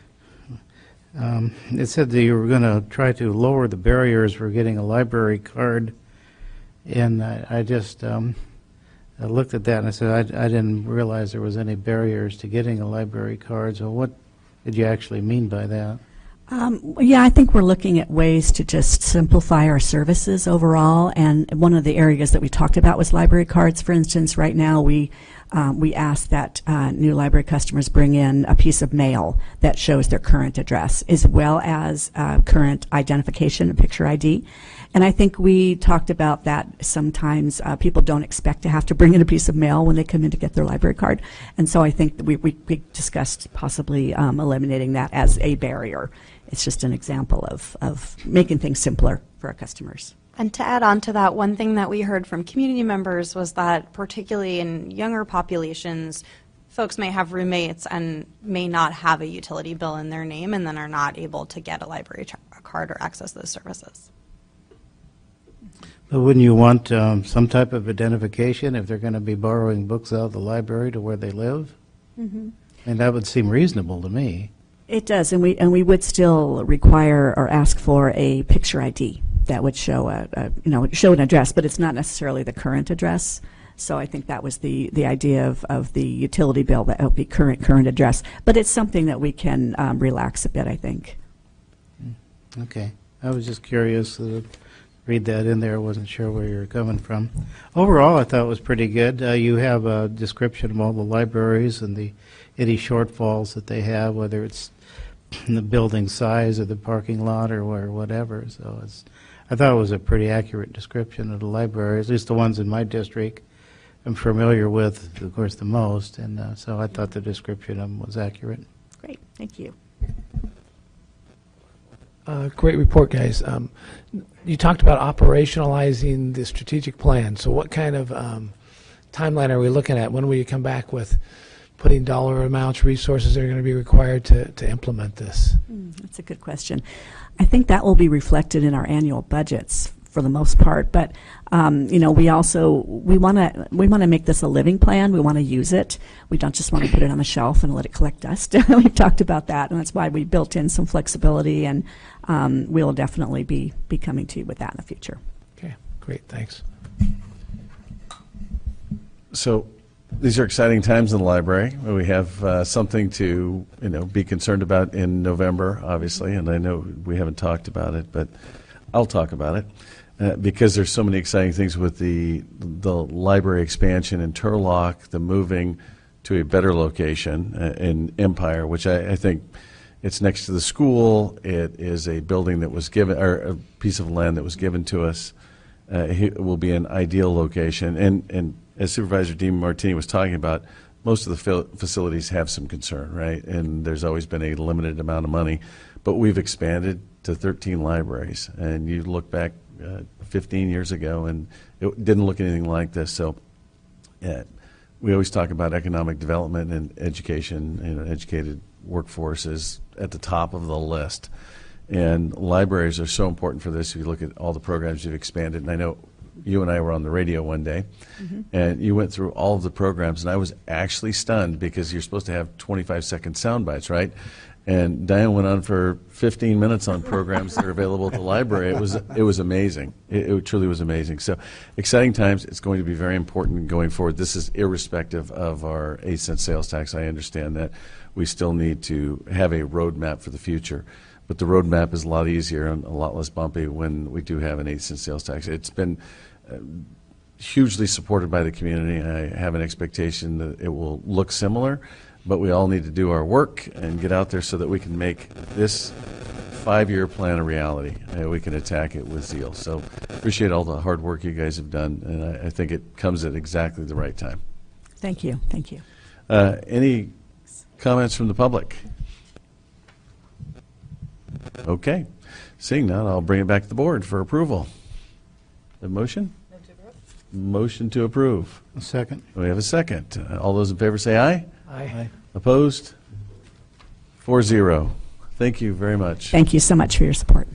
um, it said that you were going to try to lower the barriers for getting a library card, and I, I just um, I looked at that and I said I, I didn't realize there was any barriers to getting a library card. So what did you actually mean by that? Um, yeah, I think we're looking at ways to just simplify our services overall, and one of the areas that we talked about was library cards. For instance, right now we um, we ask that uh, new library customers bring in a piece of mail that shows their current address, as well as uh, current identification and picture I D. And I think we talked about that sometimes uh, people don't expect to have to bring in a piece of mail when they come in to get their library card. And so I think that we, we, we discussed possibly um, eliminating that as a barrier. It's just an example of, of making things simpler for our customers. And to add on to that, one thing that we heard from community members was that particularly in younger populations, folks may have roommates and may not have a utility bill in their name and then are not able to get a library char- card or access those services. But wouldn't you want um, some type of identification if they're going to be borrowing books out of the library to where they live? Mm-hmm. And that would seem reasonable to me. It does, and we and we would still require or ask for a picture I D that would show a, a you know show an address, but it's not necessarily the current address. So I think that was the the idea of, of the utility bill, that would be current current address. But it's something that we can um, relax a bit, I think. Okay, I was just curious to read that in there. I wasn't sure where you were coming from. Overall, I thought it was pretty good. Uh, you have a description of all the libraries and the any shortfalls that they have, whether it's in the building size or the parking lot or where, whatever. So it's, I thought it was a pretty accurate description of the library, at least the ones in my district I'm familiar with, of course, the most. And uh, so I thought the description of them was accurate. Great, thank you. Uh, great report, guys. Um, you talked about operationalizing the strategic plan. So what kind of um, timeline are we looking at? When will you come back with putting dollar amounts, resources that are going to be required to, to implement this? Mm, that's a good question. I think that will be reflected in our annual budgets for the most part. But um, you know, we also we want to we want to make this a living plan. We want to use it. We don't just want to put it on the shelf and let it collect dust. We've talked about that, and that's why we built in some flexibility. And um, we'll definitely be be coming to you with that in the future. Okay, great, thanks. So these are exciting times in the library. We have uh, something to, you know, be concerned about in November, obviously, and I know we haven't talked about it, but I'll talk about it uh, because there's so many exciting things with the the library expansion in Turlock, the moving to a better location uh, in Empire, which I, I think it's next to the school. It is a building that was given, or a piece of land that was given to us. Uh, it will be an ideal location, and and as Supervisor DeMartini was talking about, most of the fil- facilities have some concern, right? And there's always been a limited amount of money. But we've expanded to thirteen libraries. And you look back uh, fifteen years ago, and it didn't look anything like this. So yeah, we always talk about economic development and education. You know, educated workforce is at the top of the list. And libraries are so important for this. If you look at all the programs you've expanded, and I know you and I were on the radio one day, mm-hmm. and you went through all of the programs, and I was actually stunned because you're supposed to have twenty-five second sound bites, right? And Diane went on for fifteen minutes on programs that are available at the library. It was it was amazing. It, it truly was amazing. So exciting times. It's going to be very important going forward. This is irrespective of our eight cent sales tax. I understand that. We still need to have a roadmap for the future. But the roadmap is a lot easier and a lot less bumpy when we do have an eight cent sales tax. It's been uh, hugely supported by the community. I have an expectation that it will look similar, but we all need to do our work and get out there so that we can make this five-year plan a reality. Uh, we can attack it with zeal. So appreciate all the hard work you guys have done, and I, I think it comes at exactly the right time. Thank you. Thank you. Uh, any comments from the public? Okay. Seeing none, I'll bring it back to the board for approval. A motion? Motion to approve. A second. We have a second. Uh, all those in favor say aye. Aye. Opposed? Four zero. Thank you very much. Thank you so much for your support.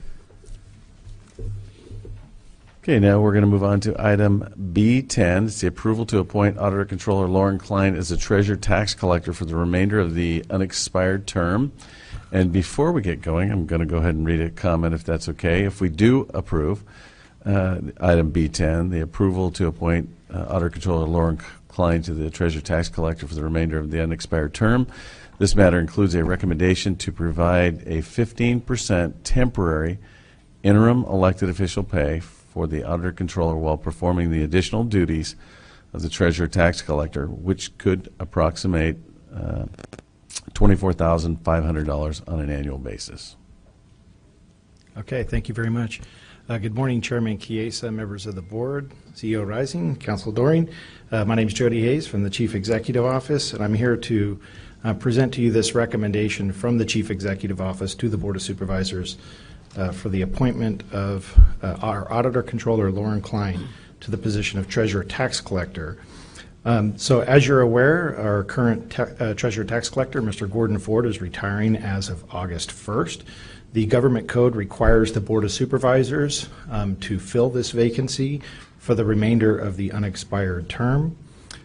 Okay, now we're going to move on to item B ten. It's the approval to appoint Auditor Controller Lauren Klein as the Treasurer Tax Collector for the remainder of the unexpired term. And before we get going, I'm going to go ahead and read a comment if that's okay. If we do approve uh, item B ten, the approval to appoint uh, Auditor Controller Lauren Klein to the Treasurer Tax Collector for the remainder of the unexpired term, this matter includes a recommendation to provide a fifteen percent temporary interim elected official pay for the Auditor Controller while performing the additional duties of the Treasurer Tax Collector, which could approximate uh, twenty-four thousand five hundred dollars on an annual basis. Okay, thank you very much. Uh, good morning, Chairman Chiesa, members of the board, C E O Rising, Council Doring. Uh, my name is Jody Hayes from the Chief Executive Office, and I'm here to uh, present to you this recommendation from the Chief Executive Office to the Board of Supervisors uh, for the appointment of uh, our Auditor Controller, Lauren Klein, to the position of Treasurer Tax Collector. Um, so as you're aware, our current te- uh, Treasurer Tax Collector, Mister Gordon Ford, is retiring as of August first. The government code requires the Board of Supervisors um, to fill this vacancy for the remainder of the unexpired term.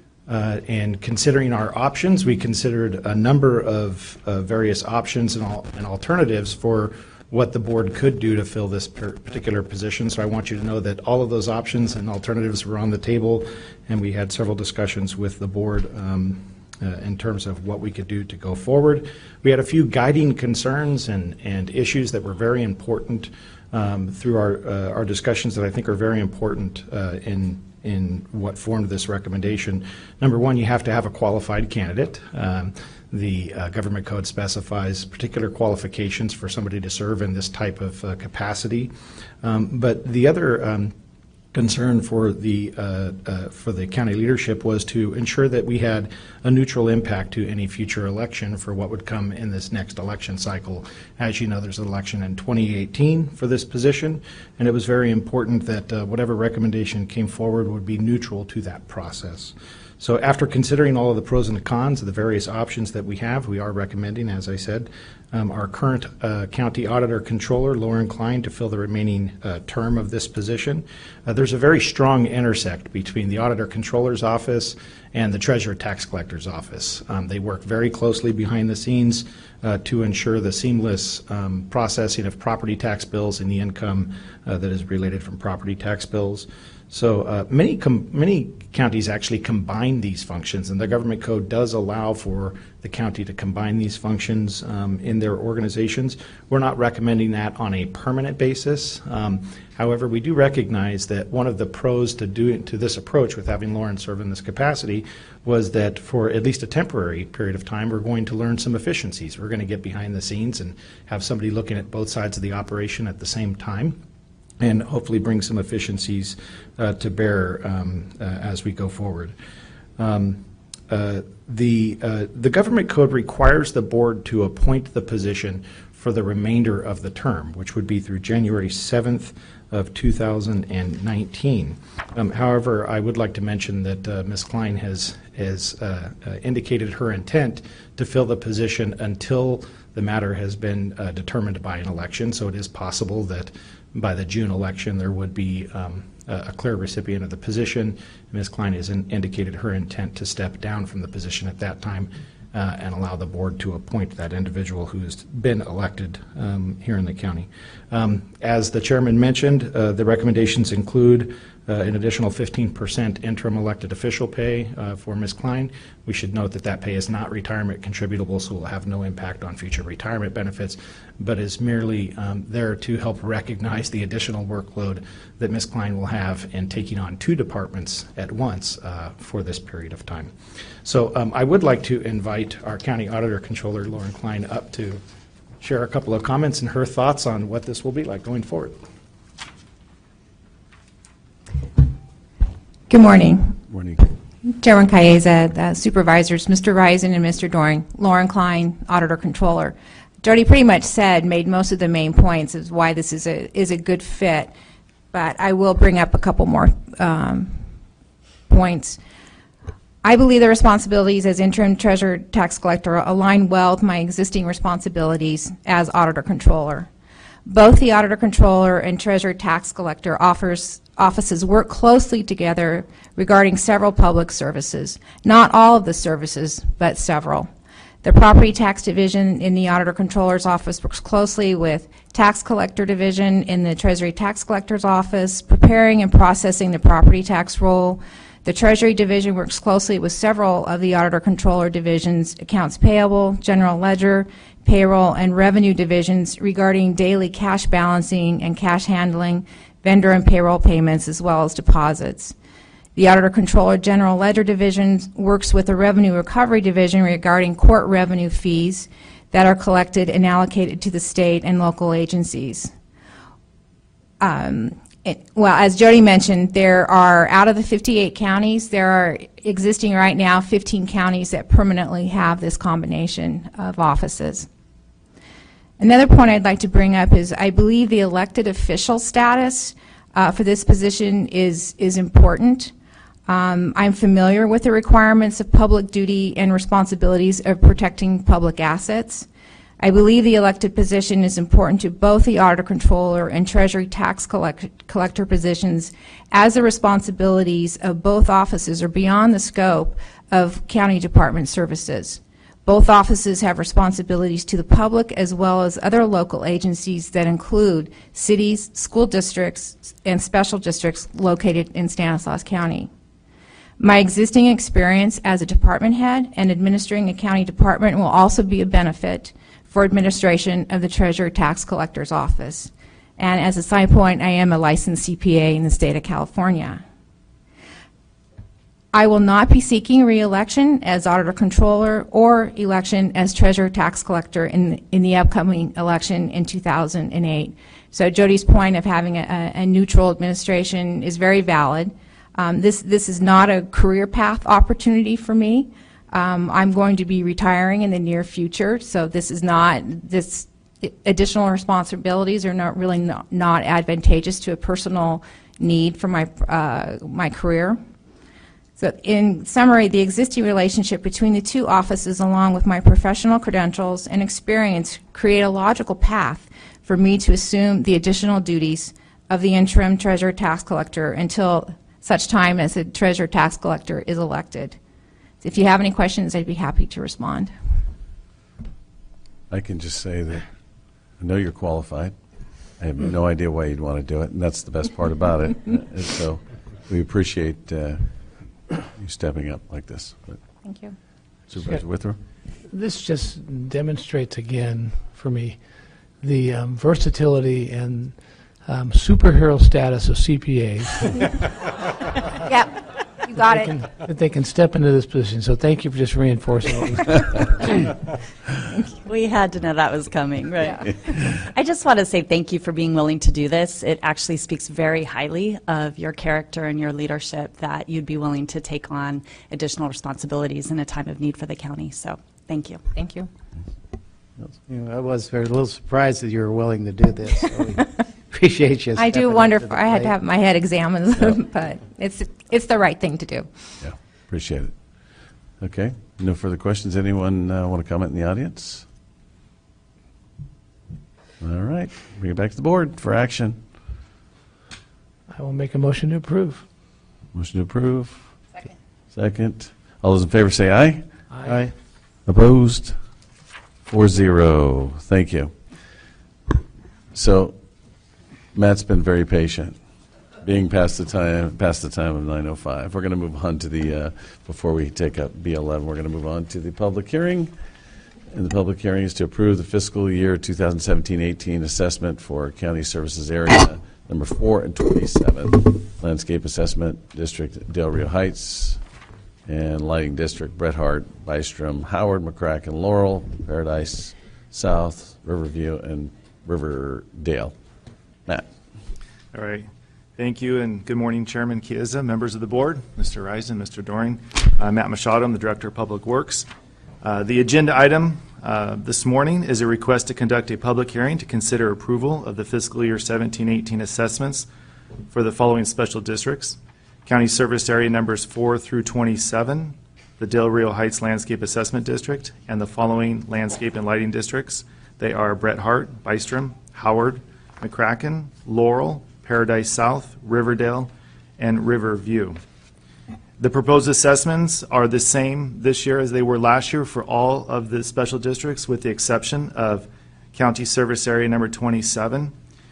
Uh, and considering our options, we considered a number of uh, various options and, al- and alternatives for what the board could do to fill this per- particular position. So I want you to know that all of those options and alternatives were on the table, and we had several discussions with the board um, uh, in terms of what we could do to go forward. We had a few guiding concerns and, and issues that were very important um, through our, uh, our discussions that I think are very important uh, in in what formed this recommendation. Number one, you have to have a qualified candidate. Um, the uh, government code specifies particular qualifications for somebody to serve in this type of uh, capacity. Um, but the other um, concern for the uh, uh, for the county leadership was to ensure that we had a neutral impact to any future election for what would come in this next election cycle. As you know, there's an election in twenty eighteen for this position, and it was very important that uh, whatever recommendation came forward would be neutral to that process. So after considering all of the pros and the cons of the various options that we have, we are recommending, as I said, um, our current uh, County Auditor Controller, Lauren Klein, to fill the remaining uh, term of this position. Uh, there's a very strong intersect between the Auditor Controller's office and the Treasurer Tax Collector's office. Um, they work very closely behind the scenes uh, to ensure the seamless um, processing of property tax bills and the income uh, that is related from property tax bills. So uh, many com- many counties actually combine these functions, and the government code does allow for the county to combine these functions um, in their organizations. We're not recommending that on a permanent basis. Um, however, we do recognize that one of the pros to doing to this approach with having Lauren serve in this capacity was that for at least a temporary period of time, we're going to learn some efficiencies. We're going to get behind the scenes and have somebody looking at both sides of the operation at the same time, and hopefully bring some efficiencies uh, to bear um, uh, as we go forward. Um, uh, the, uh, the government code requires the board to appoint the position for the remainder of the term, which would be through January seventh of two thousand nineteen. Um, however, I would like to mention that uh, Miz Klein has, has uh, uh, indicated her intent to fill the position until the matter has been uh, determined by an election, so it is possible that by the June election there would be um, a clear recipient of the position. Miz Klein has in indicated her intent to step down from the position at that time uh, and allow the board to appoint that individual who has been elected um, here in the county. Um, as the chairman mentioned, uh, the recommendations include uh, an additional fifteen percent interim elected official pay uh, for Miz Klein. We should note that that pay is not retirement contributable, so will have no impact on future retirement benefits, but is merely um, there to help recognize the additional workload that Miz Klein will have in taking on two departments at once uh, for this period of time. So um, I would like to invite our County Auditor Controller, Lauren Klein, up to share a couple of comments and her thoughts on what this will be like going forward. Good morning. Morning. Chairman Chiesa, uh, Supervisors, Mister Risen and Mister Doring, Lauren Klein, Auditor Controller. Jody pretty much said, made most of the main points as why this is a, is a good fit, but I will bring up a couple more um, points. I believe the responsibilities as interim treasurer tax collector align well with my existing responsibilities as auditor controller. Both the auditor controller and treasurer tax collector offers, offices work closely together regarding several public services. Not all of the services, but several. The property tax division in the auditor controller's office works closely with tax collector division in the treasury tax collector's office, preparing and processing the property tax roll. The Treasury Division works closely with several of the Auditor Controller Division's accounts payable, general ledger, payroll, and revenue divisions regarding daily cash balancing and cash handling, vendor and payroll payments, as well as deposits. The Auditor Controller General Ledger Division works with the Revenue Recovery Division regarding court revenue fees that are collected and allocated to the state and local agencies. Um, It, well, as Jody mentioned, there are, out of the fifty-eight counties, there are existing right now fifteen counties that permanently have this combination of offices. Another point I'd like to bring up is I believe the elected official status uh, for this position is, is important. Um, I'm familiar with the requirements of public duty and responsibilities of protecting public assets. I believe the elected position is important to both the auditor controller and treasury tax collect collector positions, as the responsibilities of both offices are beyond the scope of county department services. Both offices have responsibilities to the public as well as other local agencies that include cities, school districts, and special districts located in Stanislaus County. My existing experience as a department head and administering a county department will also be a benefit for administration of the Treasurer Tax Collector's Office. And as a side point, I am a licensed C P A in the state of California. I will not be seeking re-election as Auditor Controller or election as Treasurer Tax Collector in, in the upcoming election in two thousand eight. So Jody's point of having a, a neutral administration is very valid. Um, this, this is not a career path opportunity for me. Um, I'm going to be retiring in the near future, so this is not, this additional responsibilities are not really not, not advantageous to a personal need for my, uh, my career. So in summary, the existing relationship between the two offices, along with my professional credentials and experience, create a logical path for me to assume the additional duties of the interim treasurer tax collector until such time as the treasurer tax collector is elected. If you have any questions, I'd be happy to respond. I can just say that I know you're qualified. I have no idea why you'd want to do it, and that's the best part about it. And so we appreciate uh, you stepping up like this. But Thank you. Supervisor Withrow? This just demonstrates again for me the um, versatility and um, superhero status of C P As. Yep. You got they it. Can, that they can step into this position. So thank you for just reinforcing it. We had to know that was coming, right? Yeah. I just want to say thank you for being willing to do this. It actually speaks very highly of your character and your leadership that you'd be willing to take on additional responsibilities in a time of need for the county. So thank you. Thank you. You know, I was very, a little surprised that you were willing to do this. So we appreciate you. I do stepping wonder up to if the I had to plate. have my head examined, but it's it's the right thing to do. Yeah, appreciate it. Okay, no further questions. Anyone uh, want to comment in the audience? All right, bring it back to the board for action. I will make a motion to approve. Motion to approve. Second. Second. All those in favor say aye. Aye. Opposed? Four zero. Thank you. So, Matt's been very patient, being past the time past the time of nine oh five. We're going to move on to the, uh, before we take up B eleven, we're going to move on to the public hearing. And the public hearing is to approve the fiscal year twenty seventeen eighteen assessment for County Services Area number four and twenty-seven, Landscape Assessment District, Del Rio Heights, and Lighting District, Bret Harte, Bystrom, Howard, McCracken, Laurel, Paradise South, Riverview, and Riverdale. Matt. All right. Thank you, and good morning, Chairman Chiesa, members of the board, Mister Reisen, Mister Doring. I'm Matt Machado. I'm the Director of Public Works. Uh, the agenda item uh, this morning is a request to conduct a public hearing to consider approval of the fiscal year seventeen eighteen assessments for the following special districts: County Service Area numbers four through twenty-seven, the Del Rio Heights Landscape Assessment District, and the following landscape and lighting districts. They are Bret Harte, Bystrom, Howard, McCracken, Laurel, Paradise South, Riverdale, and Riverview. The proposed assessments are the same this year as they were last year for all of the special districts, with the exception of County Service Area number twenty-seven.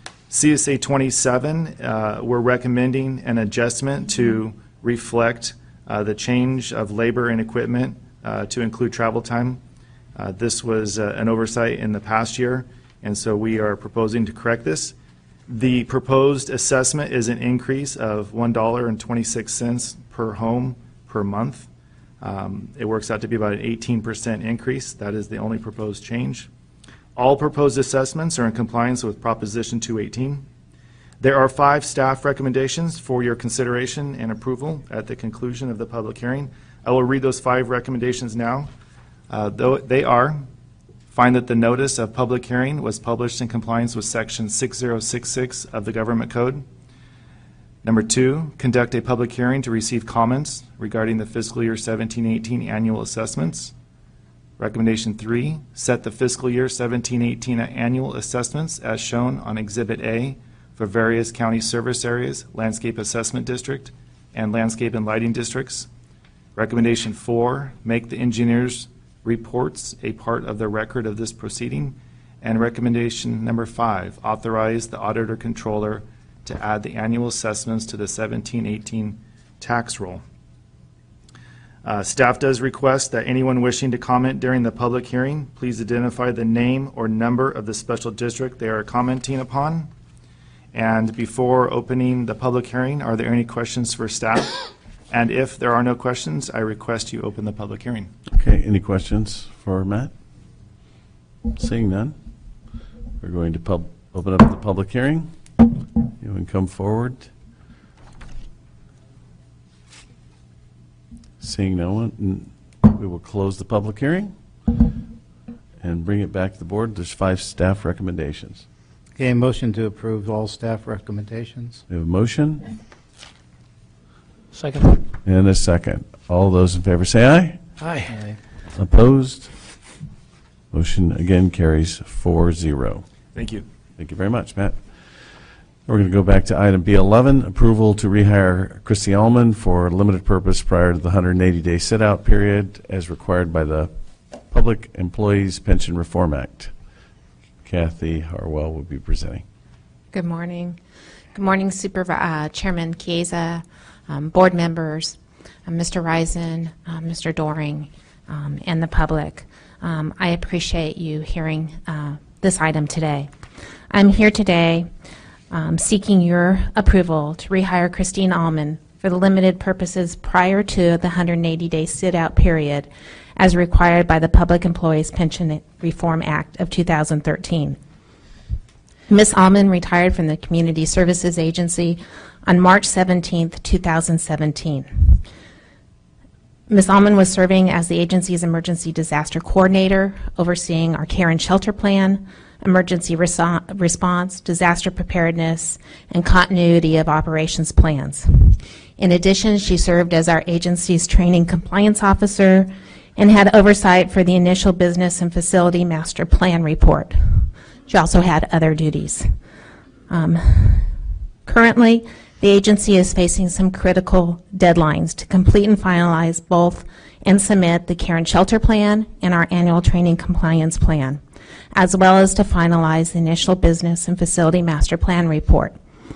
C S A twenty-seven, uh, we're recommending an adjustment to reflect uh, the change of labor and equipment uh, to include travel time. Uh, this was uh, an oversight in the past year, and so we are proposing to correct this. The proposed assessment is an increase of one dollar and twenty-six cents per home per month. Um, it works out to be about an eighteen percent increase. That is the only proposed change. All proposed assessments are in compliance with Proposition two eighteen. There are five staff recommendations for your consideration and approval at the conclusion of the public hearing. I will read those five recommendations now. Uh, though they are: find that the notice of public hearing was published in compliance with Section six oh six six of the Government Code. Number two, conduct a public hearing to receive comments regarding the fiscal year seventeen eighteen annual assessments. Recommendation three, set the fiscal year seventeen eighteen annual assessments as shown on Exhibit A for various county service areas, landscape assessment district, and landscape and lighting districts. Recommendation four, make the engineer's reports a part of the record of this proceeding. And recommendation number five, authorize the auditor controller to add the annual assessments to the seventeen eighteen tax roll. Uh, staff does request that anyone wishing to comment during the public hearing, please identify the name or number of the special district they are commenting upon. And before opening the public hearing, are there any questions for staff? And if there are no questions, I request you open the public hearing. Okay, any questions for Matt? Seeing none, we're going to pub open up the public hearing. You can come forward. Seeing no one, we will close the public hearing and bring it back to the board. There's five staff recommendations. Okay, motion to approve all staff recommendations. We have a motion. Second. And a second. All those in favor say aye. Aye. Aye. Opposed? Motion again carries four zero. Thank you. Thank you very much, Matt. We're going to go back to item B eleven, approval to rehire Christy Allman for limited purpose prior to the one hundred eighty day sit-out period as required by the Public Employees Pension Reform Act. Kathy Harwell will be presenting. Good morning. Good morning, Supervi- uh, Chairman Chiesa, um, board members, uh, Mister Reisen, uh, Mister Doring, um, and the public. Um, I appreciate you hearing uh, this item today. I'm here today um, seeking your approval to rehire Christine Allman for the limited purposes prior to the one hundred eighty day sit-out period as required by the Public Employees Pension Reform Act of two thousand thirteen. Miz Allman retired from the Community Services Agency on March seventeenth, two thousand seventeen. Miz Allman was serving as the agency's emergency disaster coordinator, overseeing our care and shelter plan, emergency reso- response, disaster preparedness, and continuity of operations plans. In addition, she served as our agency's training compliance officer and had oversight for the initial business and facility master plan report. She also had other duties. Um, currently, the agency is facing some critical deadlines to complete and finalize both and submit the care and shelter plan and our annual training compliance plan, as well as to finalize the initial business and facility master plan report.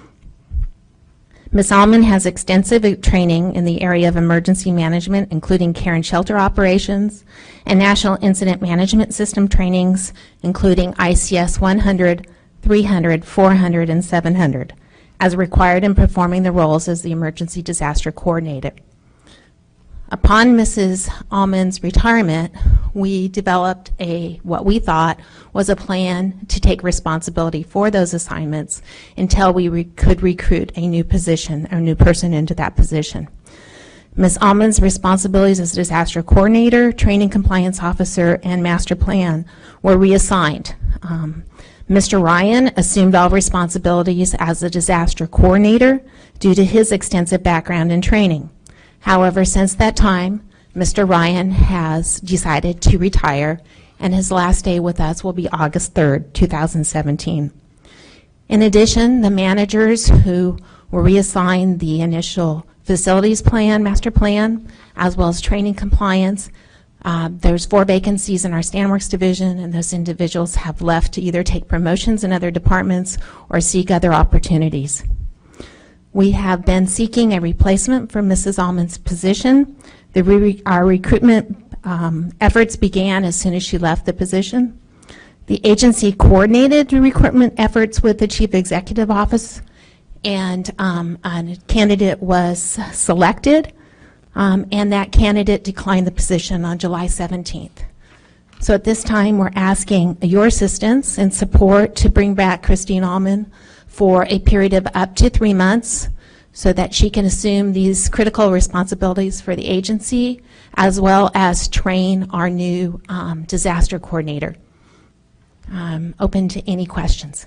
Miz Allman has extensive training in the area of emergency management, including care and shelter operations, and National Incident Management System trainings, including I C S one hundred, three hundred, four hundred, and seven hundred, as required in performing the roles as the Emergency Disaster Coordinator. Upon Missus Allman's retirement, we developed a what we thought was a plan to take responsibility for those assignments until we re- could recruit a new position, a new person into that position. Miz Allman's responsibilities as disaster coordinator, training compliance officer, and master plan were reassigned. Um, Mister Ryan assumed all responsibilities as the disaster coordinator due to his extensive background in training. However, since that time, Mister Ryan has decided to retire, and his last day with us will be August third, two thousand seventeen. In addition, the managers who were reassigned the initial facilities plan, master plan, as well as training compliance, uh, there's four vacancies in our StanWorks division, and those individuals have left to either take promotions in other departments or seek other opportunities. We have been seeking a replacement for Missus Allman's position. The re- our recruitment um, efforts began as soon as she left the position. The agency coordinated the recruitment efforts with the Chief Executive Office, and um, a candidate was selected, um, and that candidate declined the position on July seventeenth. So at this time, we're asking your assistance and support to bring back Christine Allman for a period of up to three months so that she can assume these critical responsibilities for the agency, as well as train our new um, disaster coordinator. I'm open to any questions.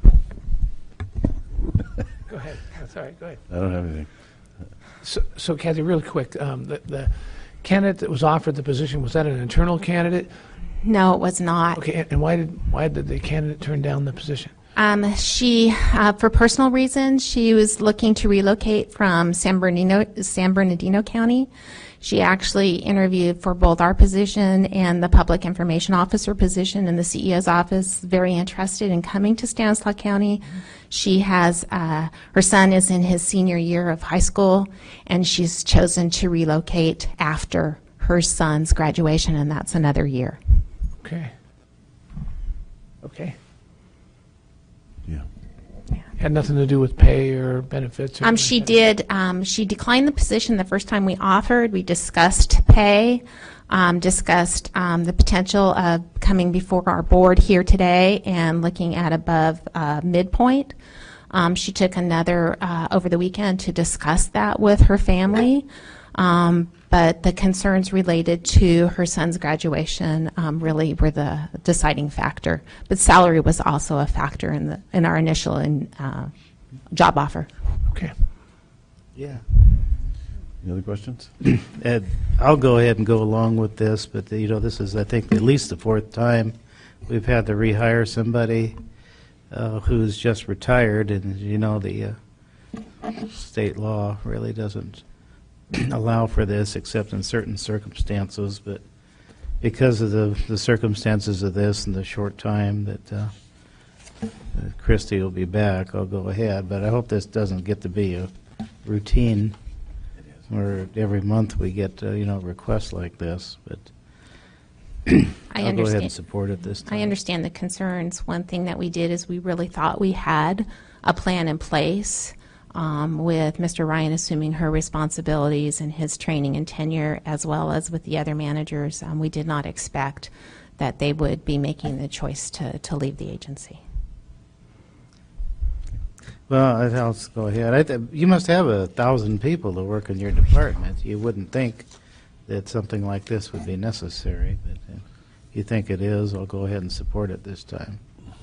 Go ahead. That's all right. Go ahead. I don't have anything. So, so Kathy, really quick, um, the, the candidate that was offered the position, was that an internal candidate? No, it was not. Okay, and, and why did why did the candidate turn down the position? Um, she, uh, for personal reasons, she was looking to relocate from San Bernardino, San Bernardino County. She actually interviewed for both our position and the Public Information Officer position in the C E O's office, very interested in coming to Stanislaus County. She has, uh, her son is in his senior year of high school, and she's chosen to relocate after her son's graduation, and that's another year. Okay. Okay. Yeah. Had nothing to do with pay or benefits? Or Um, she did. Um, she declined the position the first time we offered. We discussed pay, um, discussed um, the potential of coming before our board here today and looking at above uh, midpoint. Um, she took another uh, over the weekend to discuss that with her family. Um, but the concerns related to her son's graduation um, really were the deciding factor. But salary was also a factor in the in our initial in, uh, job offer. Okay. Yeah. Any other questions? Ed, I'll go ahead and go along with this, but you know, this is, I think, at least the fourth time we've had to rehire somebody uh, who's just retired, and you know, the uh, state law really doesn't allow for this except in certain circumstances, but because of the, the circumstances of this and the short time that uh, uh, Christy will be back, I'll go ahead, but I hope this doesn't get to be a routine where every month we get uh, you know, requests like this, but I I'll understand. go ahead and support it this time. I understand the concerns. One thing that we did is we really thought we had a plan in place. um, with Mister Ryan assuming her responsibilities and his training and tenure, as well as with the other managers, um, we did not expect that they would be making the choice to, to leave the agency. Well, I- I'll s- go ahead. I th- You must have a thousand people that work in your department. You wouldn't think that something like this would be necessary, but uh, if you think it is, I'll go ahead and support it this time.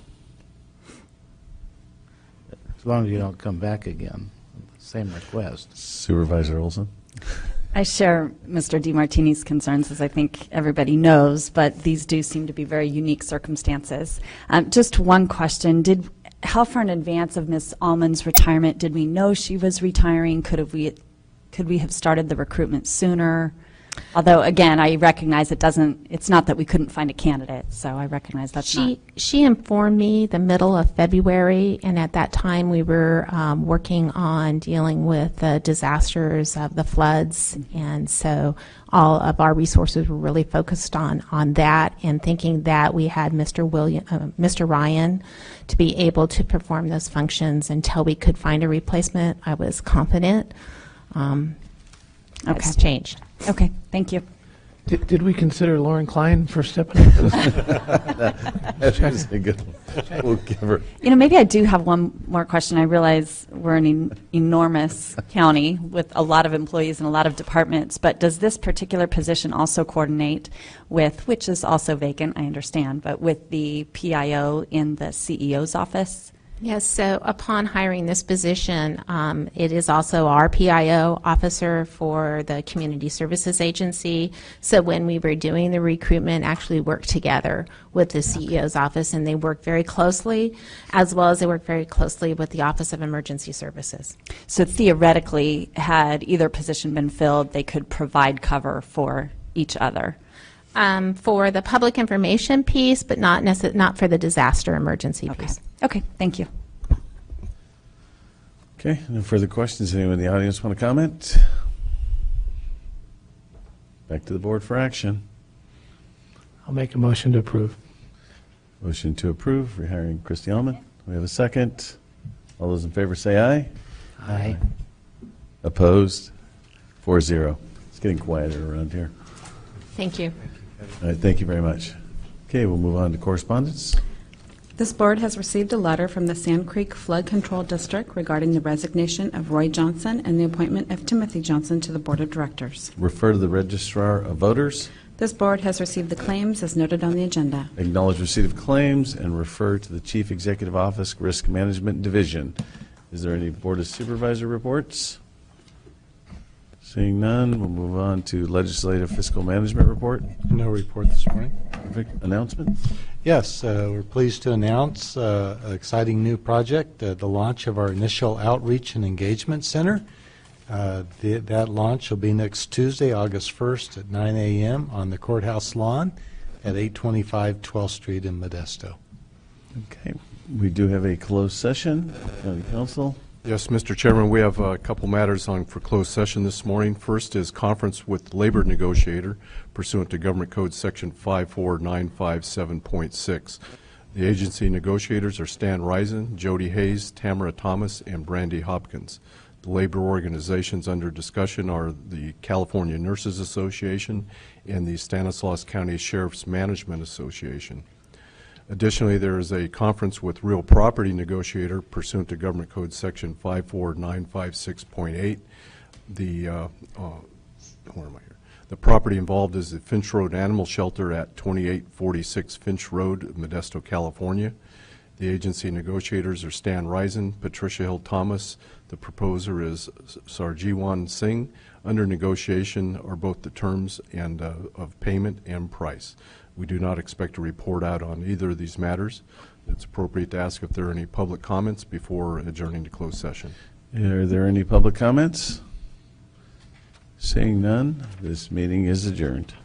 As long as you don't come back again, same request. Supervisor Olson? I share Mister DiMartini's concerns, as I think everybody knows, but these do seem to be very unique circumstances. Um, just one question. Did How far in advance of Miz Allman's retirement did we know she was retiring? Could have we, could we have started the recruitment sooner? Although, again, I recognize it doesn't, it's not that we couldn't find a candidate, so I recognize that's She not. she informed me the middle of February, and at that time we were um, working on dealing with the disasters of the floods, and so all of our resources were really focused on on that, and thinking that we had Mister William, uh, Mister Ryan, to be able to perform those functions until we could find a replacement. I was confident. Um, That's Okay. changed. Okay, thank you. Did, did we consider Lauren Klein for stepping into this? That is a good one. We'll give her. You know, maybe I do have one more question. I realize we're an en- enormous county with a lot of employees and a lot of departments, but does this particular position also coordinate with, which is also vacant, I understand, but with the P I O in the C E O's office? Yes, so upon hiring this position, um, it is also our P I O officer for the Community Services Agency. So when we were doing the recruitment, actually worked together with the C E O's office, and they work very closely, as well as they work very closely with the Office of Emergency Services. So theoretically, had either position been filled, they could provide cover for each other. Um, for the public information piece, but not necess- not for the disaster emergency piece. Okay, thank you. Okay, no further questions. Anyone in the audience want to comment? Back to the board for action. I'll make a motion to approve. Motion to approve, rehiring Christy Allman. We have a second. All those in favor say aye. Aye. Opposed? Four zero. It's getting quieter around here. Thank you. All right, thank you very much. Okay, we'll move on to correspondence. This board has received a letter from the Sand Creek Flood Control District regarding the resignation of Roy Johnson and the appointment of Timothy Johnson to the Board of Directors. Refer to the Registrar of Voters. This board has received the claims as noted on the agenda. Acknowledge receipt of claims and refer to the Chief Executive Office Risk Management Division. Is there any Board of Supervisor reports? Seeing none, we'll move on to Legislative Fiscal Management Report. No report this morning. Perfect. Announcement? Yes, uh, we're pleased to announce uh, an exciting new project, uh, the launch of our initial Outreach and Engagement Center. Uh, the, that launch will be next Tuesday, August first at nine a m on the courthouse lawn at eight twenty-five twelfth Street in Modesto. Okay. We do have a closed session. County Council. Yes, Mister Chairman, we have a couple matters on for closed session this morning. First is conference with labor negotiator pursuant to Government Code Section five four nine five seven point six. The agency negotiators are Stan Reisen, Jody Hayes, Tamara Thomas, and Brandy Hopkins. The labor organizations under discussion are the California Nurses Association and the Stanislaus County Sheriff's Management Association. Additionally, there is a conference with real property negotiator pursuant to Government Code Section five four nine five six point eight. The uh, uh, where am I here? The property involved is the Finch Road Animal Shelter at twenty-eight forty-six Finch Road, Modesto, California. The agency negotiators are Stan Reisen, Patricia Hill Thomas. The proposer is Sarjiwan Singh. Under negotiation are both the terms and uh, of payment and price. We do not expect a report out on either of these matters. It's appropriate to ask if there are any public comments before adjourning to closed session. Are there any public comments? Seeing none, this meeting is adjourned.